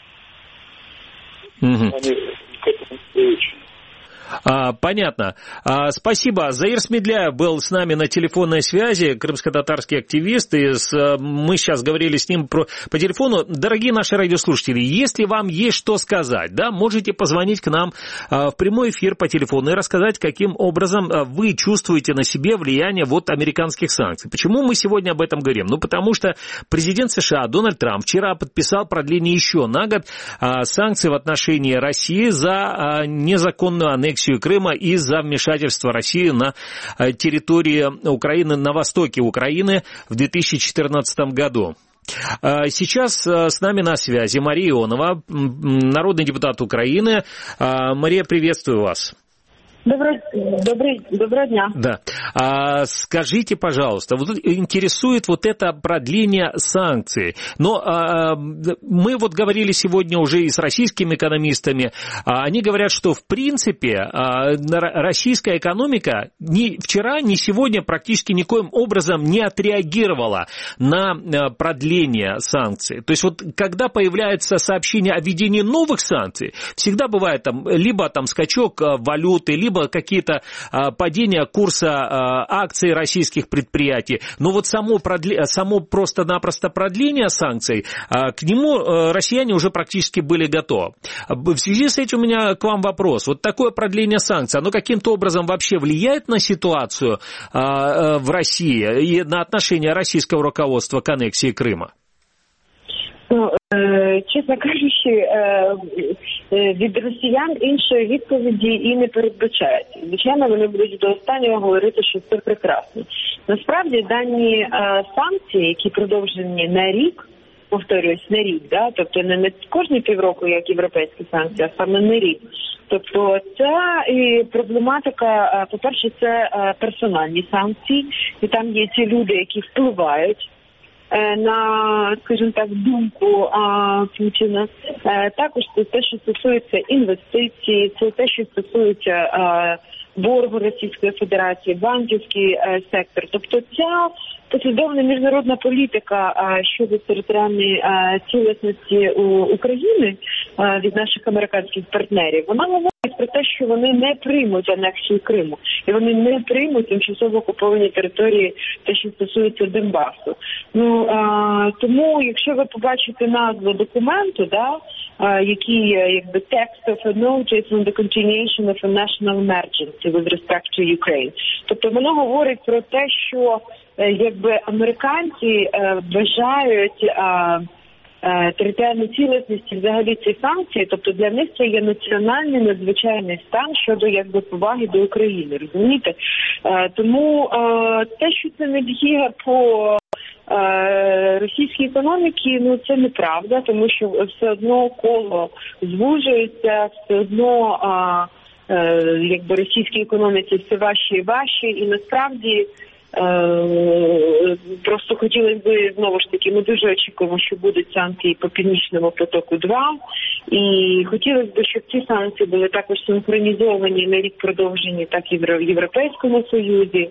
они к этому приучены. Понятно. Спасибо. Заир Смедляев был с нами на телефонной связи, крымско-татарский активист, и мы сейчас говорили с ним по телефону. Дорогие наши радиослушатели, если вам есть что сказать, да, можете позвонить к нам в прямой эфир по телефону и рассказать, каким образом вы чувствуете на себе влияние американских санкций. Почему мы сегодня об этом говорим? Потому что президент США Дональд Трамп вчера подписал продление еще на год санкций в отношении России за незаконную аннексию Крыма из-за вмешательства России на территории Украины, на востоке Украины в 2014 году. Сейчас с нами на связи Мария Ионова, народный депутат Украины. Мария, приветствую вас. Доброго дня. Да. Скажите, пожалуйста, интересует это продление санкций. Но мы говорили сегодня уже и с российскими экономистами. Они говорят, что в принципе российская экономика ни вчера, ни сегодня практически никоим образом не отреагировала на продление санкций. То есть когда появляется сообщение о введении новых санкций, всегда бывает либо скачок валюты, либо какие-то падения курса акций российских предприятий. Но само просто-напросто продление санкций, к нему россияне уже практически были готовы. В связи с этим у меня к вам вопрос. Такое продление санкций, оно каким-то образом вообще влияет на ситуацию в России и на отношение российского руководства к аннексии Крыма? Чесно кажучи, від росіян іншої відповіді і не передбачають. Звичайно, вони будуть до останнього говорити, що це прекрасно. Насправді, дані санкції, які продовжені на рік, повторююсь, на рік, тобто не кожні півроку, як європейські санкції, а саме на рік. Тобто ця проблематика, по-перше, це персональні санкції, і там є ті люди, які впливають на, скажімо так, думку Путіна. Також це те, що стосується інвестицій, це те, що стосується боргу Російської Федерації, банківський сектор. Тобто ця послідовна міжнародна політика щодо територіальної цілісності України від наших американських партнерів, вона говорить про те, що вони не приймуть анексію Криму. І вони не приймуть тимчасово окуповані території, те, що стосується Донбасу. Тому, якщо ви побачите назву документу, який якби text of a notice on the continuation of a national emergency with respect to Ukraine. Тобто воно говорить про те, що якби американці вважають територіальну цілісність взагалі ці санкції, тобто для них це є національний надзвичайний стан щодо якби поваги до України, розумієте? Тому те, що це не діє по російській економіці, це неправда, тому що все одно коло звужується, все одно якби російській економіці все важче і важче, і насправді просто хотілося б, знову ж таки, ми дуже очікуємо, що будуть санкції по Північному потоку-2, і хотілося б, щоб ці санкції були також синхронізовані на рік продовжені, так і в Європейському Союзі.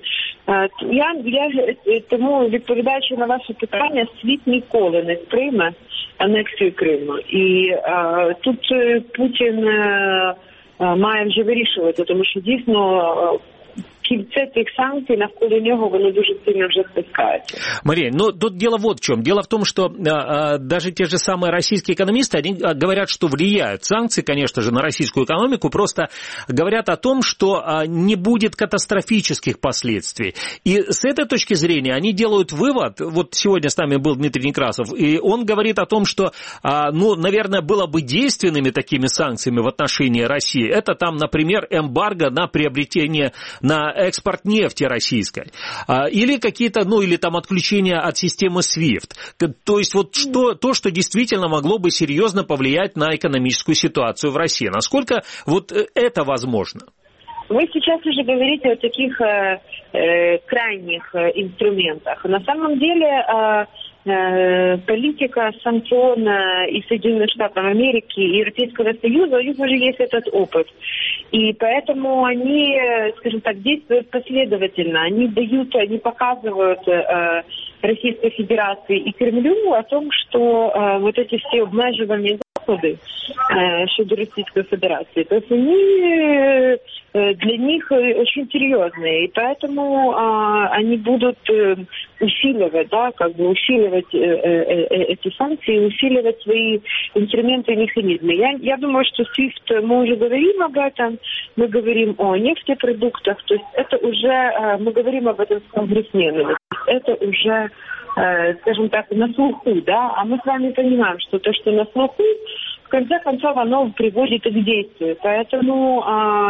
Тому, відповідаючи на ваше питання, світ ніколи не сприйме анексію Криму. І тут Путін має вже вирішувати, тому що дійсно кільце цих санкций навколо нього, воно дуже сильно вже спускается. Мария, тут дело вот в чем. Дело в том, что даже те же самые российские экономисты, они говорят, что влияют санкции, конечно же, на российскую экономику, просто говорят о том, что не будет катастрофических последствий. И с этой точки зрения они делают вывод, вот сегодня с нами был Дмитрий Некрасов, и он говорит о том, что, наверное, было бы действенными такими санкциями в отношении России. Это там, например, эмбарго на приобретение, на экспорт нефти российской, или какие-то, или там отключение от системы SWIFT. То есть вот то, что действительно могло бы серьезно повлиять на экономическую ситуацию в России. Насколько вот это возможно? Вы сейчас уже говорите о таких крайних инструментах. На самом деле политика санкционная и Соединенных Штатов Америки, и Европейского Союза, у них уже есть этот опыт. И поэтому они, скажем так, действуют последовательно. Они показывают Российской Федерации и Кремлю о том, что вот эти все обмеживания Заходы щодо Российской Федерации, то есть они для них очень серьезные, и поэтому они будут усиливать, усиливать эти санкции, усиливать свои инструменты и механизмы. Я думаю, что SWIFT, мы уже говорим об этом, мы говорим о нефтепродуктах, то есть это уже, мы говорим об этом с конгрессменами, это уже, скажем так, на слуху, а мы с вами понимаем, что то, что на слуху, в конце концов, оно приводит к действию, поэтому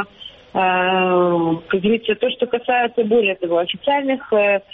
как говорится, то, что касается, более того, официальных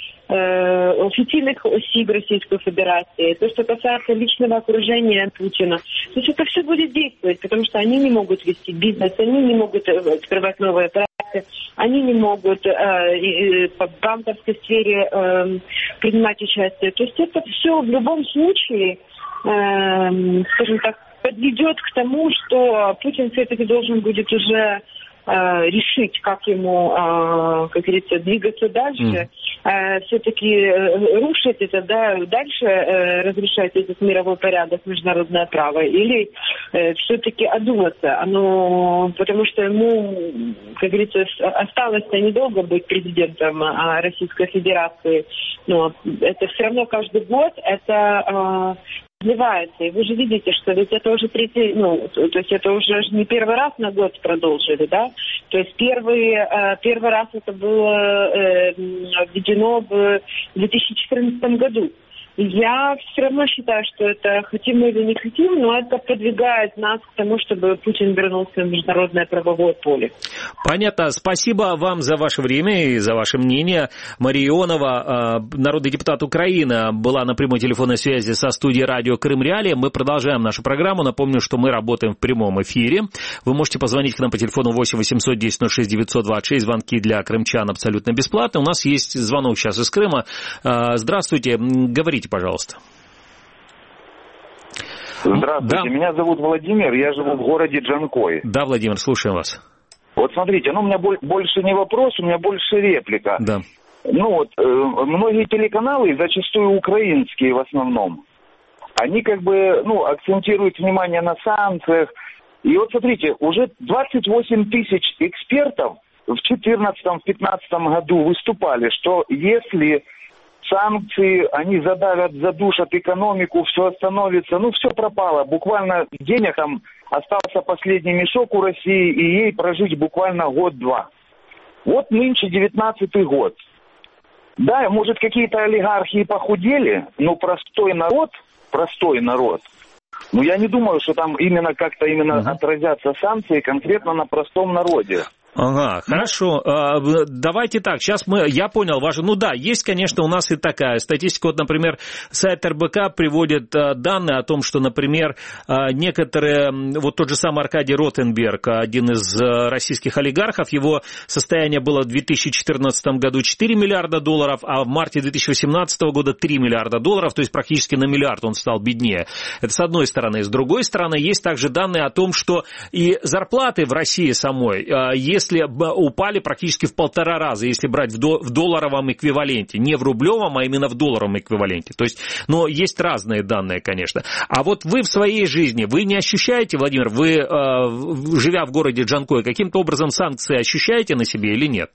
осіб Российской Федерации, то, что касается личного окружения Путина, то есть это все будет действовать, потому что они не могут вести бизнес, они не могут открывать новые проекты, они не могут по банковской сфере принимать участие. То есть это все в любом случае, скажем так, подведет к тому, что Путин все-таки должен будет уже решить, как ему, как говорится, двигаться дальше, все-таки рушить это, дальше разрешать этот мировой порядок, международное право, или все-таки одуматься, потому что ему, как говорится, осталось-то недолго быть президентом Российской Федерации, но это все равно каждый год, это развивается. И вы же видите, что ведь это уже третий, то есть это уже не первый раз на год продолжили, да? То есть первый раз это было введено в 2014 году. Я все равно считаю, что это хотим мы или не хотим, но это подвигает нас к тому, чтобы Путин вернулся в международное правовое поле. Понятно. Спасибо вам за ваше время и за ваше мнение. Мария Ионова, народный депутат Украины, была на прямой телефонной связи со студией радио Крым Реалии. Мы продолжаем нашу программу. Напомню, что мы работаем в прямом эфире. Вы можете позвонить к нам по телефону 8 800 10 06 926. Звонки для крымчан абсолютно бесплатны. У нас есть звонок сейчас из Крыма. Здравствуйте. Говорите, Говорите, пожалуйста. Здравствуйте, да. Меня зовут Владимир, я живу в городе Джанкой. Да, Владимир, слушаем вас. Вот смотрите, у меня больше не вопрос, у меня больше реплика. Да. Многие телеканалы, зачастую украинские в основном, они акцентируют внимание на санкциях. И вот смотрите, уже 28 тысяч экспертов в 2014-2015 году выступали, что если санкции, они задавят, задушат экономику, все остановится, все пропало. Буквально денег там остался последний мешок у России, и ей прожить буквально год-два. Вот нынче 19-й год. Да, может, какие-то олигархи похудели, но простой народ, я не думаю, что там именно отразятся санкции конкретно на простом народе. Ага, хорошо. Давайте так, сейчас я понял ваше... есть, конечно, у нас и такая статистика. Вот, например, сайт РБК приводит данные о том, что, например, некоторые... Вот тот же самый Аркадий Ротенберг, один из российских олигархов, его состояние было в 2014 году 4 миллиарда долларов, а в марте 2018 года 3 миллиарда долларов, то есть практически на миллиард он стал беднее. Это с одной стороны. С другой стороны, есть также данные о том, что и зарплаты в России самой, если упали практически в 1,5 раза, если брать в долларовом эквиваленте, не в рублевом, а именно в долларовом эквиваленте. То есть, есть разные данные, конечно. А вот вы в своей жизни, вы не ощущаете, Владимир, вы, живя в городе Джанкой, каким-то образом санкции ощущаете на себе или нет?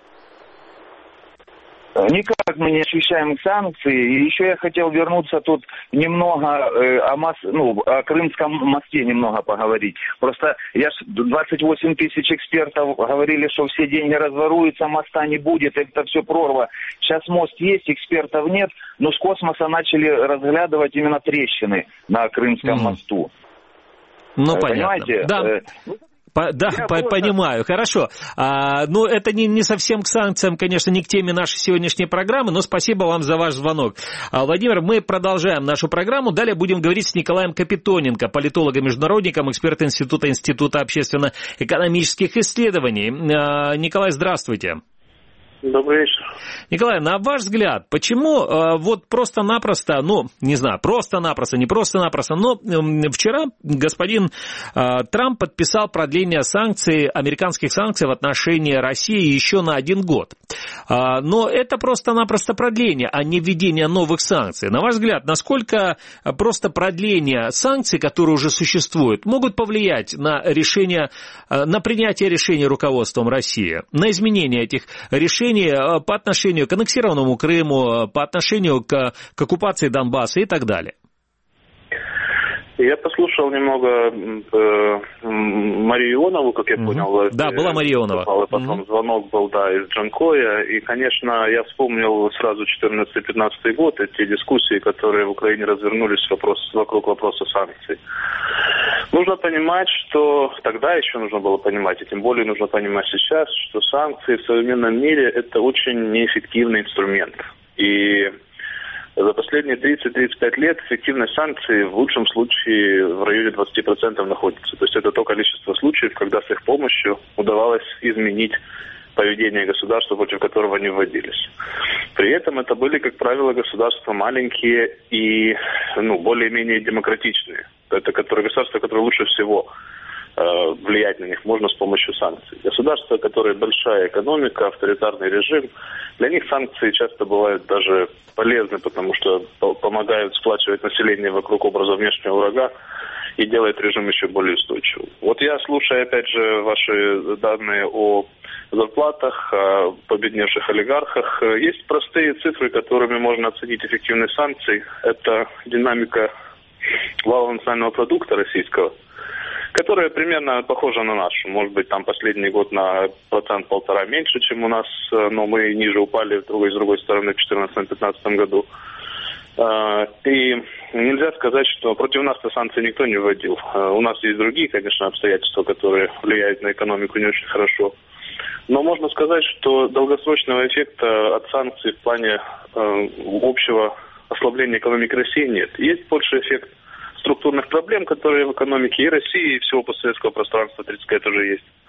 Никак мы не ощущаем санкции. И еще я хотел вернуться тут немного о Крымском мосте немного поговорить. Просто 28 тысяч экспертов говорили, что все деньги разворуются, моста не будет, это все прорва. Сейчас мост есть, экспертов нет, но с космоса начали разглядывать именно трещины на Крымском мосту. Понятно. Понимаете? Да. Понимаю, хорошо. Это не совсем к санкциям, конечно, не к теме нашей сегодняшней программы, но спасибо вам за ваш звонок. Владимир, мы продолжаем нашу программу. Далее будем говорить с Николаем Капитоненко, политологом-международником, эксперт Института общественно-экономических исследований. Николай, здравствуйте. Добрый вечер. Николай, на ваш взгляд, почему просто-напросто, не просто-напросто, но вчера господин Трамп подписал продление американских санкций в отношении России еще на 1 год. Но это просто-напросто продление, а не введение новых санкций. На ваш взгляд, насколько просто продление санкций, которые уже существуют, могут повлиять на принятие решений руководством России, на изменение этих решений по отношению к аннексированному Крыму, по отношению к оккупации Донбасса и так далее? Я послушал немного Марию Ионову, как я понял. Да, была Мария Ионова. Потом звонок был, из Джанкоя. И, конечно, я вспомнил сразу 14-15 год, эти дискуссии, которые в Украине развернулись вокруг вопроса санкций. Нужно понимать, что тогда еще нужно было понимать, и тем более нужно понимать сейчас, что санкции в современном мире – это очень неэффективный инструмент. И за последние 30-35 лет эффективность санкций в лучшем случае в районе 20% находится. То есть это то количество случаев, когда с их помощью удавалось изменить поведение государства, против которого они вводились. При этом это были, как правило, государства маленькие и более-менее демократичные. Это государства, которые лучше всего влиять на них можно с помощью санкций. Государства, которые большая экономика, авторитарный режим, для них санкции часто бывают даже полезны, потому что помогают сплачивать население вокруг образа внешнего врага и делает режим еще более устойчивым. Вот я, слушая, опять же, ваши данные о зарплатах, о победневших олигархах, есть простые цифры, которыми можно оценить эффективность санкций. Это динамика валового национального продукта российского, которая примерно похожа на нашу. Может быть, там последний год на 1-1,5% меньше, чем у нас, но мы ниже упали с другой стороны в 2014-2015 году. И нельзя сказать, что против нас-то санкции никто не вводил. У нас есть другие, конечно, обстоятельства, которые влияют на экономику не очень хорошо. Но можно сказать, что долгосрочного эффекта от санкций в плане общего ослабления экономики России нет. Есть больше эффект структурных проблем, которые в экономике и России, и всего постсоветского пространства 30 лет уже есть.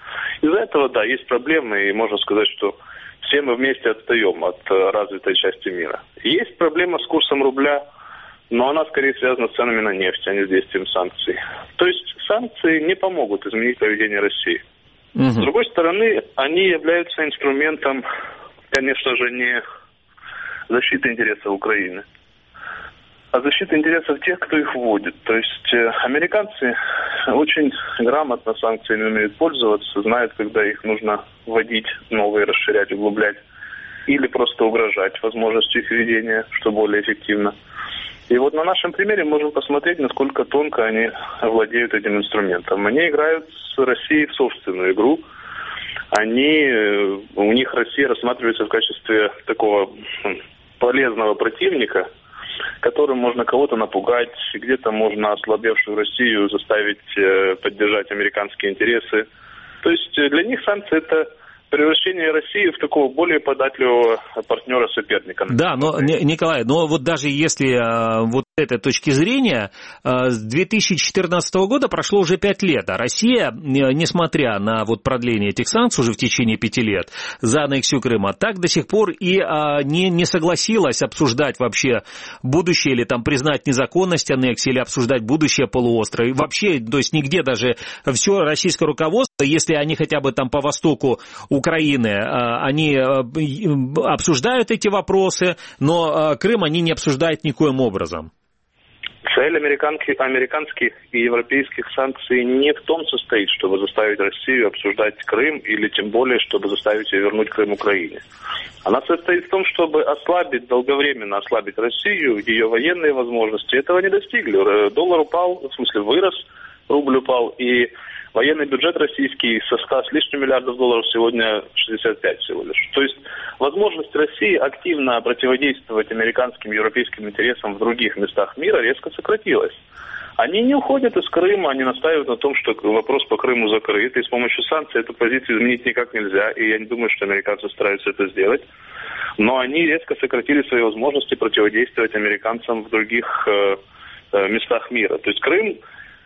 Из-за этого, да, есть проблемы, и можно сказать, что все мы вместе отстаем от развитой части мира. Есть проблема с курсом рубля, но она скорее связана с ценами на нефть, а не с действием санкций. То есть санкции не помогут изменить поведение России. С другой стороны, они являются инструментом, конечно же, не защиты интересов Украины, а защиты интересов тех, кто их вводит. То есть американцы очень грамотно санкциями умеют пользоваться, знают, когда их нужно вводить, новые расширять, углублять, или просто угрожать возможностью их введения, что более эффективно. И вот на нашем примере можем посмотреть, насколько тонко они владеют этим инструментом. Они играют с Россией в собственную игру. У них Россия рассматривается в качестве такого полезного противника, которым можно кого-то напугать, где-то можно ослабевшую Россию заставить поддержать американские интересы. То есть для них санкции – это превращение России в такого более податливого партнера-соперника. Да, но, Николай, но вот даже если вот с этой точки зрения, с 2014 года прошло уже 5 лет, а Россия, несмотря на вот продление этих санкций уже в течение 5 лет за аннексию Крыма, так до сих пор и не согласилась обсуждать вообще будущее или там признать незаконность аннексии или обсуждать будущее полуострова. И вообще, то есть нигде даже все российское руководство, если они хотя бы там по востоку Украины, они обсуждают эти вопросы, но Крым они не обсуждают никоим образом. Цель американских и европейских санкций не в том состоит, чтобы заставить Россию обсуждать Крым или тем более, чтобы заставить ее вернуть Крым Украине. Она состоит в том, чтобы долговременно ослабить Россию, ее военные возможности. Этого не достигли. Доллар упал, в смысле вырос, рубль упал, и военный бюджет российский со 100 с лишним миллиардов долларов сегодня 65 всего лишь. То есть возможность России активно противодействовать американским и европейским интересам в других местах мира резко сократилась. Они не уходят из Крыма, они настаивают на том, что вопрос по Крыму закрыт, и с помощью санкций эту позицию изменить никак нельзя, и я не думаю, что американцы стараются это сделать. Но они резко сократили свои возможности противодействовать американцам в других местах мира. То есть Крым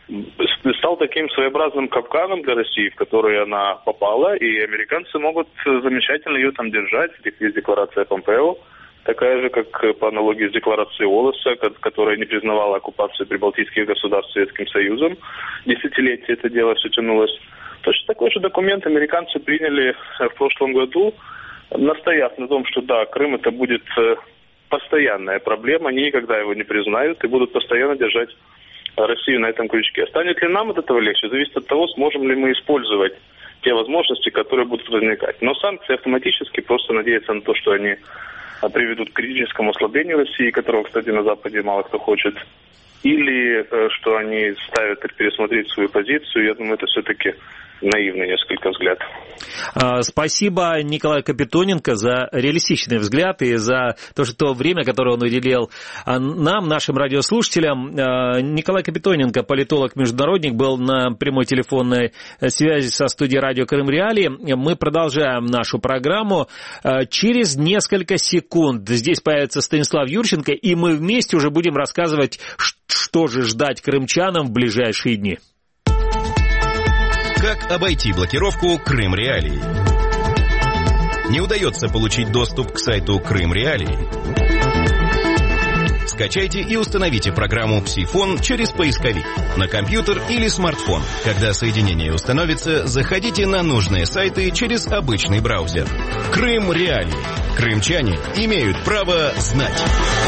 стал таким своеобразным капканом для России, в который она попала, и американцы могут замечательно ее там держать. Есть декларация Помпео, такая же, как по аналогии с декларацией Уоллеса, которая не признавала оккупацию прибалтийских государств Советским Союзом. Десятилетия это дело все тянулось. Точно такой же документ американцы приняли в прошлом году, настояв на том, что да, Крым это будет постоянная проблема, они никогда его не признают и будут постоянно держать Россию на этом крючке. Станет ли нам от этого легче, зависит от того, сможем ли мы использовать те возможности, которые будут возникать. Но санкции автоматически просто надеются на то, что они приведут к критическому ослаблению России, которого, кстати, на Западе мало кто хочет, или что они ставят пересмотреть свою позицию. Я думаю, это все-таки наивный несколько взгляд. Спасибо Николаю Капитоненко за реалистичный взгляд и за то время, которое он уделил нам, нашим радиослушателям. Николай Капитоненко, политолог-международник, был на прямой телефонной связи со студией радио Крым Реалии. Мы продолжаем нашу программу. Через несколько секунд здесь появится Станислав Юрченко, и мы вместе уже будем рассказывать, что же ждать крымчанам в ближайшие дни. Как обойти блокировку Крым Реалии? Не удается получить доступ к сайту Крым Реалии? Скачайте и установите программу «Псифон» через поисковик на компьютер или смартфон. Когда соединение установится, заходите на нужные сайты через обычный браузер. Крым Реалии. Крымчане имеют право знать.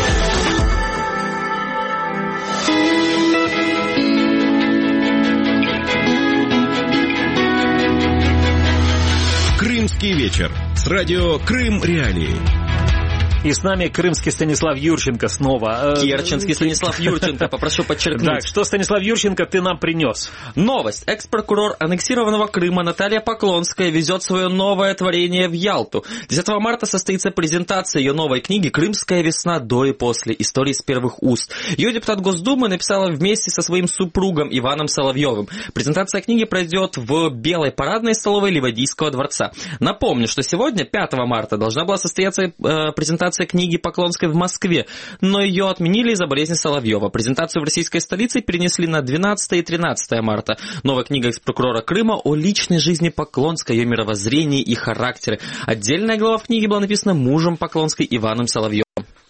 Крымский вечер с радио Крым Реалии. И с нами крымский Станислав Юрченко снова. Керченский Станислав Юрченко, попрошу подчеркнуть. Да, что, Станислав Юрченко, ты нам принес? Новость. Экс-прокурор аннексированного Крыма Наталья Поклонская везет свое новое творение в Ялту. 10 марта состоится презентация ее новой книги «Крымская весна. До и после. Истории с первых уст». Ее депутат Госдумы написала вместе со своим супругом Иваном Соловьевым. Презентация книги пройдет в Белой парадной столовой Ливадийского дворца. Напомню, что сегодня, 5 марта, должна была состояться презентация презентация книги Поклонской в Москве, но ее отменили из-за болезни Соловьева. Презентацию в российской столице перенесли на 12 и 13 марта. Новая книга экс-прокурора Крыма о личной жизни Поклонской, ее мировоззрении и характере. Отдельная глава в книге была написана мужем Поклонской Иваном Соловьевым.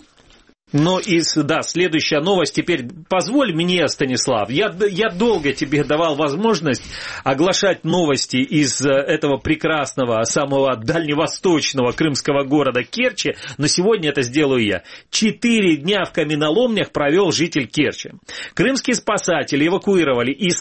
Но следующая новость. Теперь позволь мне, Станислав, я долго тебе давал возможность оглашать новости из этого прекрасного, самого дальневосточного крымского города Керчи, но сегодня это сделаю я. 4 дня в каменоломнях провел житель Керчи. Крымские спасатели эвакуировали из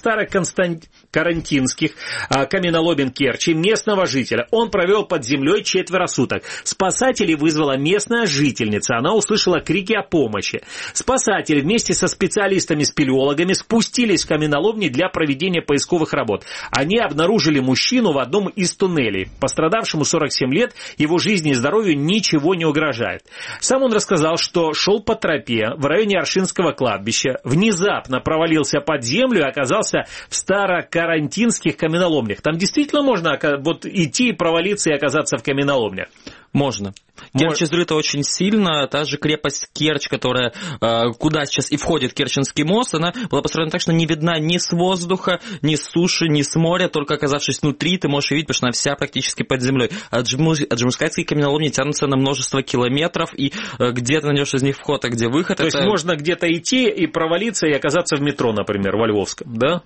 старокарантинских каменоломен Керчи местного жителя. Он провел под землей 4 суток. Спасателей вызвала местная жительница. Она услышала крики о помощи. Спасатели вместе со специалистами-спелеологами спустились в каменоломни для проведения поисковых работ. Они обнаружили мужчину в одном из туннелей. Пострадавшему 47 лет, его жизни и здоровью ничего не угрожает. Сам он рассказал, что шел по тропе в районе Аршинского кладбища, внезапно провалился под землю и оказался в старокарантинских каменоломнях. Там действительно можно идти и провалиться и оказаться в каменоломнях? Можно. Керчь изрыта очень сильно. Та же крепость Керчь, которая, куда сейчас и входит Керченский мост, она была построена так, что не видна ни с воздуха, ни с суши, ни с моря. Только оказавшись внутри, ты можешь видеть, потому что она вся практически под землей. Аджимускайские каменоломни тянутся на множество километров, и где ты найдешь из них вход, а где выход. То есть можно где-то идти и провалиться, и оказаться в метро, например, во Львовском, да?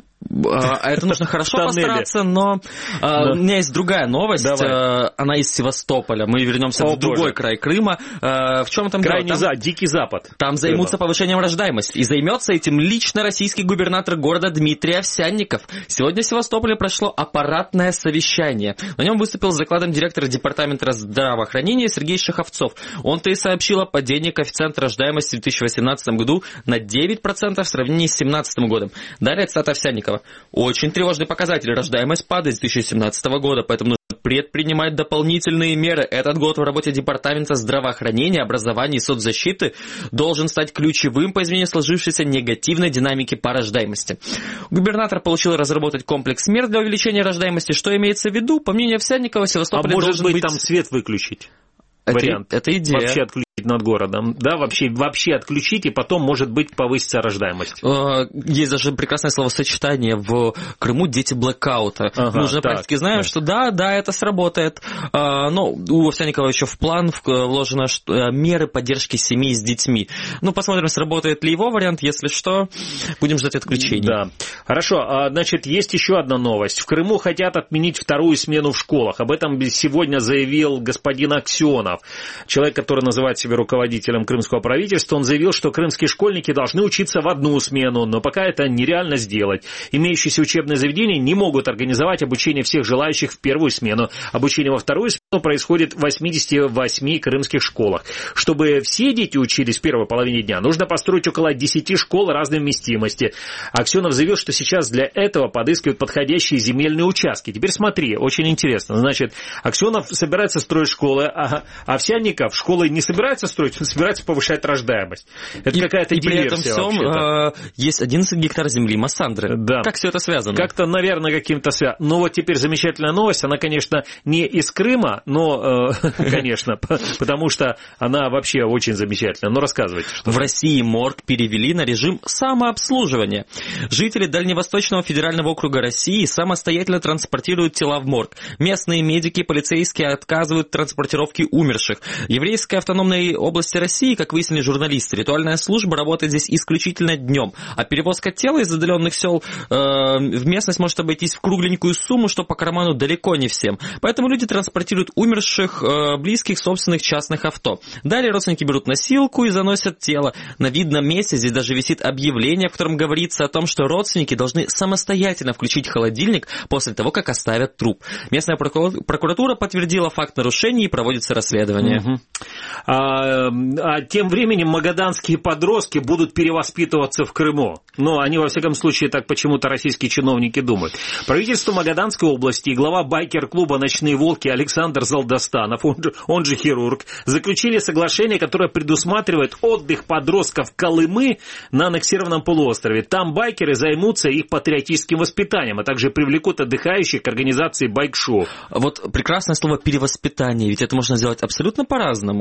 Это нужно хорошо постараться, но у меня есть другая новость. Она из Севастополя. Мы вернемся в другой край Крыма. В чем там дело? Дикий Запад. Там займутся повышением рождаемости. И займется этим лично российский губернатор города Дмитрий Овсянников. Сегодня в Севастополе прошло аппаратное совещание. На нем выступил с докладом директор департамента здравоохранения Сергей Шаховцов. Он-то и сообщил о падении коэффициента рождаемости в 2018 году на 9% в сравнении с 2017 годом. Далее цитата Овсянникова. Очень тревожный показатель. Рождаемость падает с 2017 года, поэтому нужно предпринимать дополнительные меры. Этот год в работе Департамента здравоохранения, образования и соцзащиты должен стать ключевым по изменению сложившейся негативной динамики по рождаемости. Губернатор получил разработать комплекс мер для увеличения рождаемости. Что имеется в виду? По мнению Овсянникова, Севастополь должен быть... там свет выключить? Вариант. Это идея. Вообще отключить над городом. Да, вообще отключить, и потом, может быть, повысится рождаемость. Есть даже прекрасное словосочетание в Крыму «дети блэкаута». Мы уже на практике знаем, что да, это сработает. Но у Овсянникова еще в план вложено меры поддержки семей с детьми. Посмотрим, сработает ли его вариант. Если что, будем ждать отключений. Да. Хорошо. Значит, есть еще одна новость. В Крыму хотят отменить 2-ю смену в школах. Об этом сегодня заявил господин Аксенов. Человек, который называет себя руководителем крымского правительства, он заявил, что крымские школьники должны учиться в 1 смену, но пока это нереально сделать. Имеющиеся учебные заведения не могут организовать обучение всех желающих в 1-ю смену. Обучение во 2-ю смену происходит в 88 крымских школах. Чтобы все дети учились в первой половине дня, нужно построить около 10 школ разной вместимости. Аксенов заявил, что сейчас для этого подыскивают подходящие земельные участки. Теперь смотри, очень интересно. Значит, Аксенов собирается строить школы, а Овсянников школы не собирается строить, он собирается повышать рождаемость. Это какая-то диверсия. И при этом всем есть 11 гектар земли Массандры. Да. Как все это связано? Как-то, наверное, каким-то связано. Но вот теперь замечательная новость. Она, конечно, не из Крыма, но, конечно, потому что она вообще очень замечательная. Но рассказывайте. В России морг перевели на режим самообслуживания. Жители Дальневосточного федерального округа России самостоятельно транспортируют тела в морг. Местные медики и полицейские отказывают в транспортировке умерших. Еврейская автономная области России, как выяснили журналисты, ритуальная служба работает здесь исключительно днем, а перевозка тела из отдаленных сел в местность может обойтись в кругленькую сумму, что по карману далеко не всем. Поэтому люди транспортируют умерших близких в собственных частных авто. Далее родственники берут носилку и заносят тело. На видном месте здесь даже висит объявление, в котором говорится о том, что родственники должны самостоятельно включить холодильник после того, как оставят труп. Местная прокуратура подтвердила факт нарушений и проводится расследование. А тем временем магаданские подростки будут перевоспитываться в Крыму. Но они, во всяком случае, так почему-то российские чиновники думают. Правительство Магаданской области и глава байкер-клуба «Ночные волки» Александр Залдастанов, он же хирург, заключили соглашение, которое предусматривает отдых подростков Колымы на аннексированном полуострове. Там байкеры займутся их патриотическим воспитанием, а также привлекут отдыхающих к организации байк-шоу. Вот прекрасное слово «перевоспитание», ведь это можно сделать абсолютно по-разному.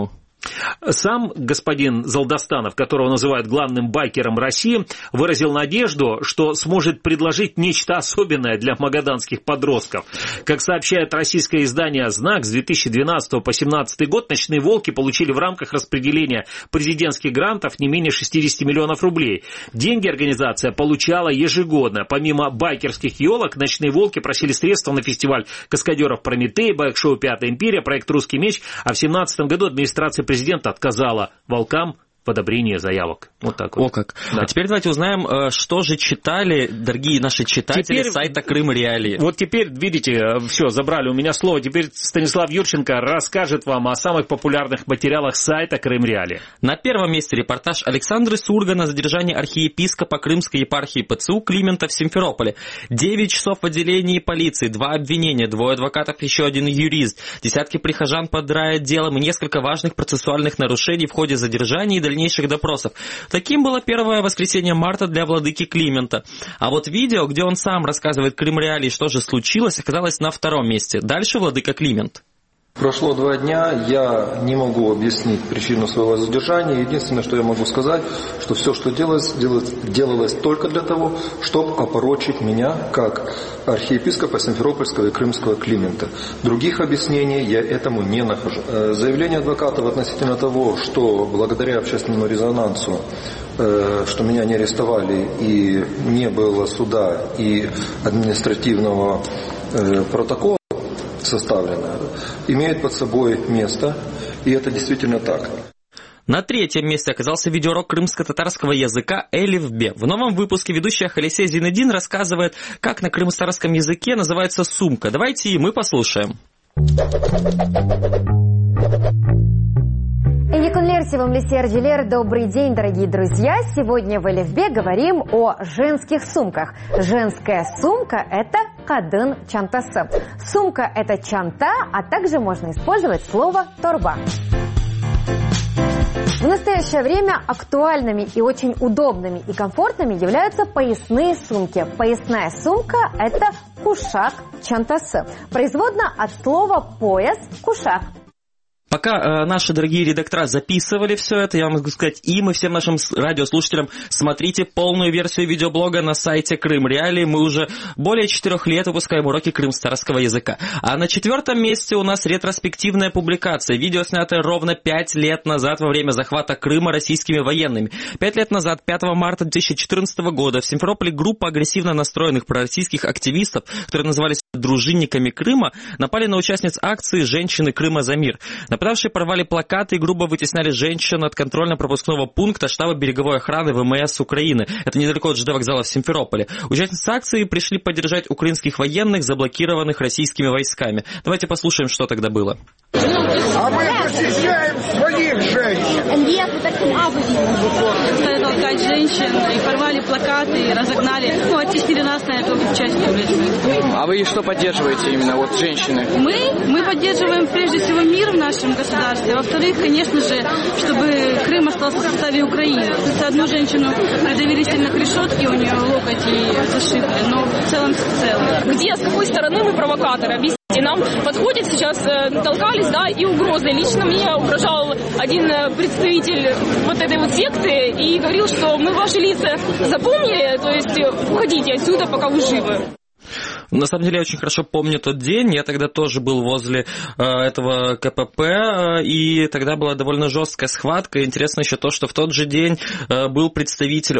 Сам господин Залдастанов, которого называют главным байкером России, выразил надежду, что сможет предложить нечто особенное для магаданских подростков. Как сообщает российское издание «Знак», с 2012 по 2017 год «Ночные волки» получили в рамках распределения президентских грантов не менее 60 миллионов рублей. Деньги организация получала ежегодно. Помимо байкерских елок, «Ночные волки» просили средства на фестиваль каскадеров «Прометей», байк-шоу «Пятая империя», проект «Русский меч», а в 2017 году администрация президента отказала волкам в одобрении заявок. Вот так вот. О как. Да. А теперь давайте узнаем, что же читали дорогие наши читатели сайта Крым Реалии. Вот теперь, видите, все, забрали у меня слово. Теперь Станислав Юрченко расскажет вам о самых популярных материалах сайта Крым Реалии. На первом месте репортаж Александры Сургана о задержании архиепископа Крымской епархии ПЦУ Климента в Симферополе. 9 часов в отделении полиции, 2 обвинения, 2 адвокатов, еще 1 юрист. Десятки прихожан под райотделом и несколько важных процессуальных нарушений в ходе задержания и дальнейших допросов. Таким было первое воскресенье марта для владыки Климента. А вот видео, где он сам рассказывает Крым Реалии, что же случилось, оказалось на втором месте. Дальше владыка Климент. Прошло 2 дня, я не могу объяснить причину своего задержания. Единственное, что я могу сказать, что все, что делалось только для того, чтобы опорочить меня как архиепископа Симферопольского и Крымского Климента. Других объяснений я этому не нахожу. Заявление адвокатов относительно того, что благодаря общественному резонансу, что меня не арестовали и не было суда и административного протокола составлено, имеет под собой место, и это действительно так. На третьем месте оказался видеоурок крымско-татарского языка «Элиф Бе». В новом выпуске ведущая Халисия Зинедин рассказывает, как на крымско-татарском языке называется сумка. Давайте и мы послушаем. Добрый день, дорогие друзья! Сегодня в Элифбе говорим о женских сумках. Женская сумка – это кадын чантасы. Сумка – это чанта, а также можно использовать слово торба. В настоящее время актуальными и очень удобными и комфортными являются поясные сумки. Поясная сумка – это кушак чантасы. Производно от слова «пояс» – кушак. Пока наши дорогие редактора записывали все это, я могу сказать им и всем нашим радиослушателям, смотрите полную версию видеоблога на сайте Крым Реалии. Мы уже более 4 лет выпускаем уроки крымско-татарского языка. А на 4-м месте у нас ретроспективная публикация. Видео, снятое ровно 5 лет назад во время захвата Крыма российскими военными. 5 лет назад, 5 марта 2014 года, в Симферополе группа агрессивно настроенных пророссийских активистов, которые назывались дружинниками Крыма, напали на участниц акции «Женщины Крыма за мир». Нападавшие порвали плакаты и грубо вытесняли женщин от контрольно-пропускного пункта штаба береговой охраны ВМС Украины. Это недалеко от ЖД вокзала в Симферополе. Участницы акции пришли поддержать украинских военных, заблокированных российскими войсками. Давайте послушаем, что тогда было. А мы защищаем своих женщин! Нет, мы так не стали толкать женщин, и порвали плакаты, и разогнали. Оттеснили нас на эту часть улицы. А вы что поддерживаете именно, вот женщины? Мы поддерживаем прежде всего мир в нашем государстве. Во-вторых, конечно же, чтобы Крым остался в составе Украины. Одну женщину придавили сильно к решетке, у нее локоть и зашибли, но в целом. Где, с какой стороны мы провокаторы? Объясните. Нам подходят сейчас, толкались, да, и угрозы. Лично мне угрожал один представитель вот этой вот секты и говорил, что мы ваши лица запомнили, то есть уходите отсюда, пока вы живы. На самом деле, я очень хорошо помню тот день. Я тогда тоже был возле этого КПП, и тогда была довольно жесткая схватка. Интересно еще то, что в тот же день был представитель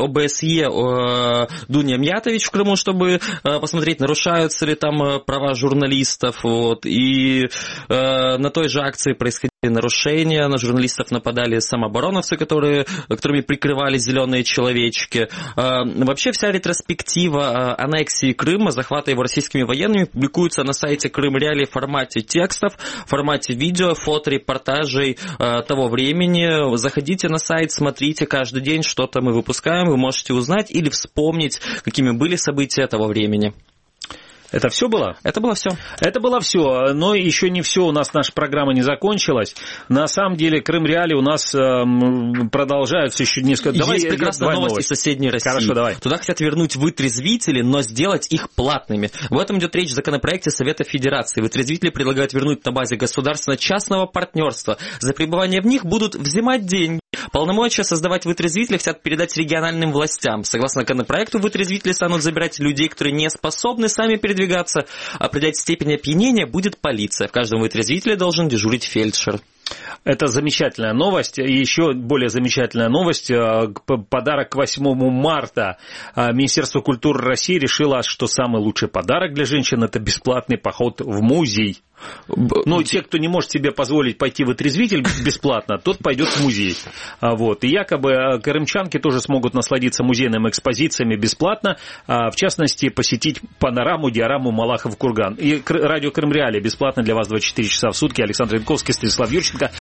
ОБСЕ Дуня Мьятович в Крыму, чтобы посмотреть, нарушаются ли там права журналистов. Вот. И на той же акции происходили нарушения, на журналистов нападали самообороновцы, которыми прикрывались зеленые человечки. Вообще вся ретроспектива аннексии Крыма, захвата его российскими военными, публикуется на сайте Крым Реалии в формате текстов, в формате видео, фото, репортажей того времени. Заходите на сайт, смотрите каждый день, что-то мы выпускаем, вы можете узнать или вспомнить, какими были события того времени. Это все было? Это было все. Это было все, но еще не все, у нас наша программа не закончилась. На самом деле, Крым Реалии у нас продолжаются еще несколько... Есть прекрасная новость из соседней России. Хорошо, давай. Туда хотят вернуть вытрезвители, но сделать их платными. В этом идет речь в законопроекте Совета Федерации. Вытрезвители предлагают вернуть на базе государственно-частного партнерства. За пребывание в них будут взимать деньги. Полномочия создавать вытрезвители хотят передать региональным властям. Согласно законопроекту, вытрезвители станут забирать людей, которые не способны сами передвигаться. Определять степень опьянения будет полиция. В каждом вытрезвителе должен дежурить фельдшер. Это замечательная новость. И еще более замечательная новость. Подарок к 8 марта. Министерство культуры России решило, что самый лучший подарок для женщин – это бесплатный поход в музей. Ну, те, кто не может себе позволить пойти в вытрезвитель бесплатно, тот пойдет в музей. Вот. И якобы крымчанки тоже смогут насладиться музейными экспозициями бесплатно, в частности, посетить панораму, диораму Малахов-Курган. И радио Крым Реалии бесплатно для вас 24 часа в сутки. Александр Янковский, Станислав Юрченко.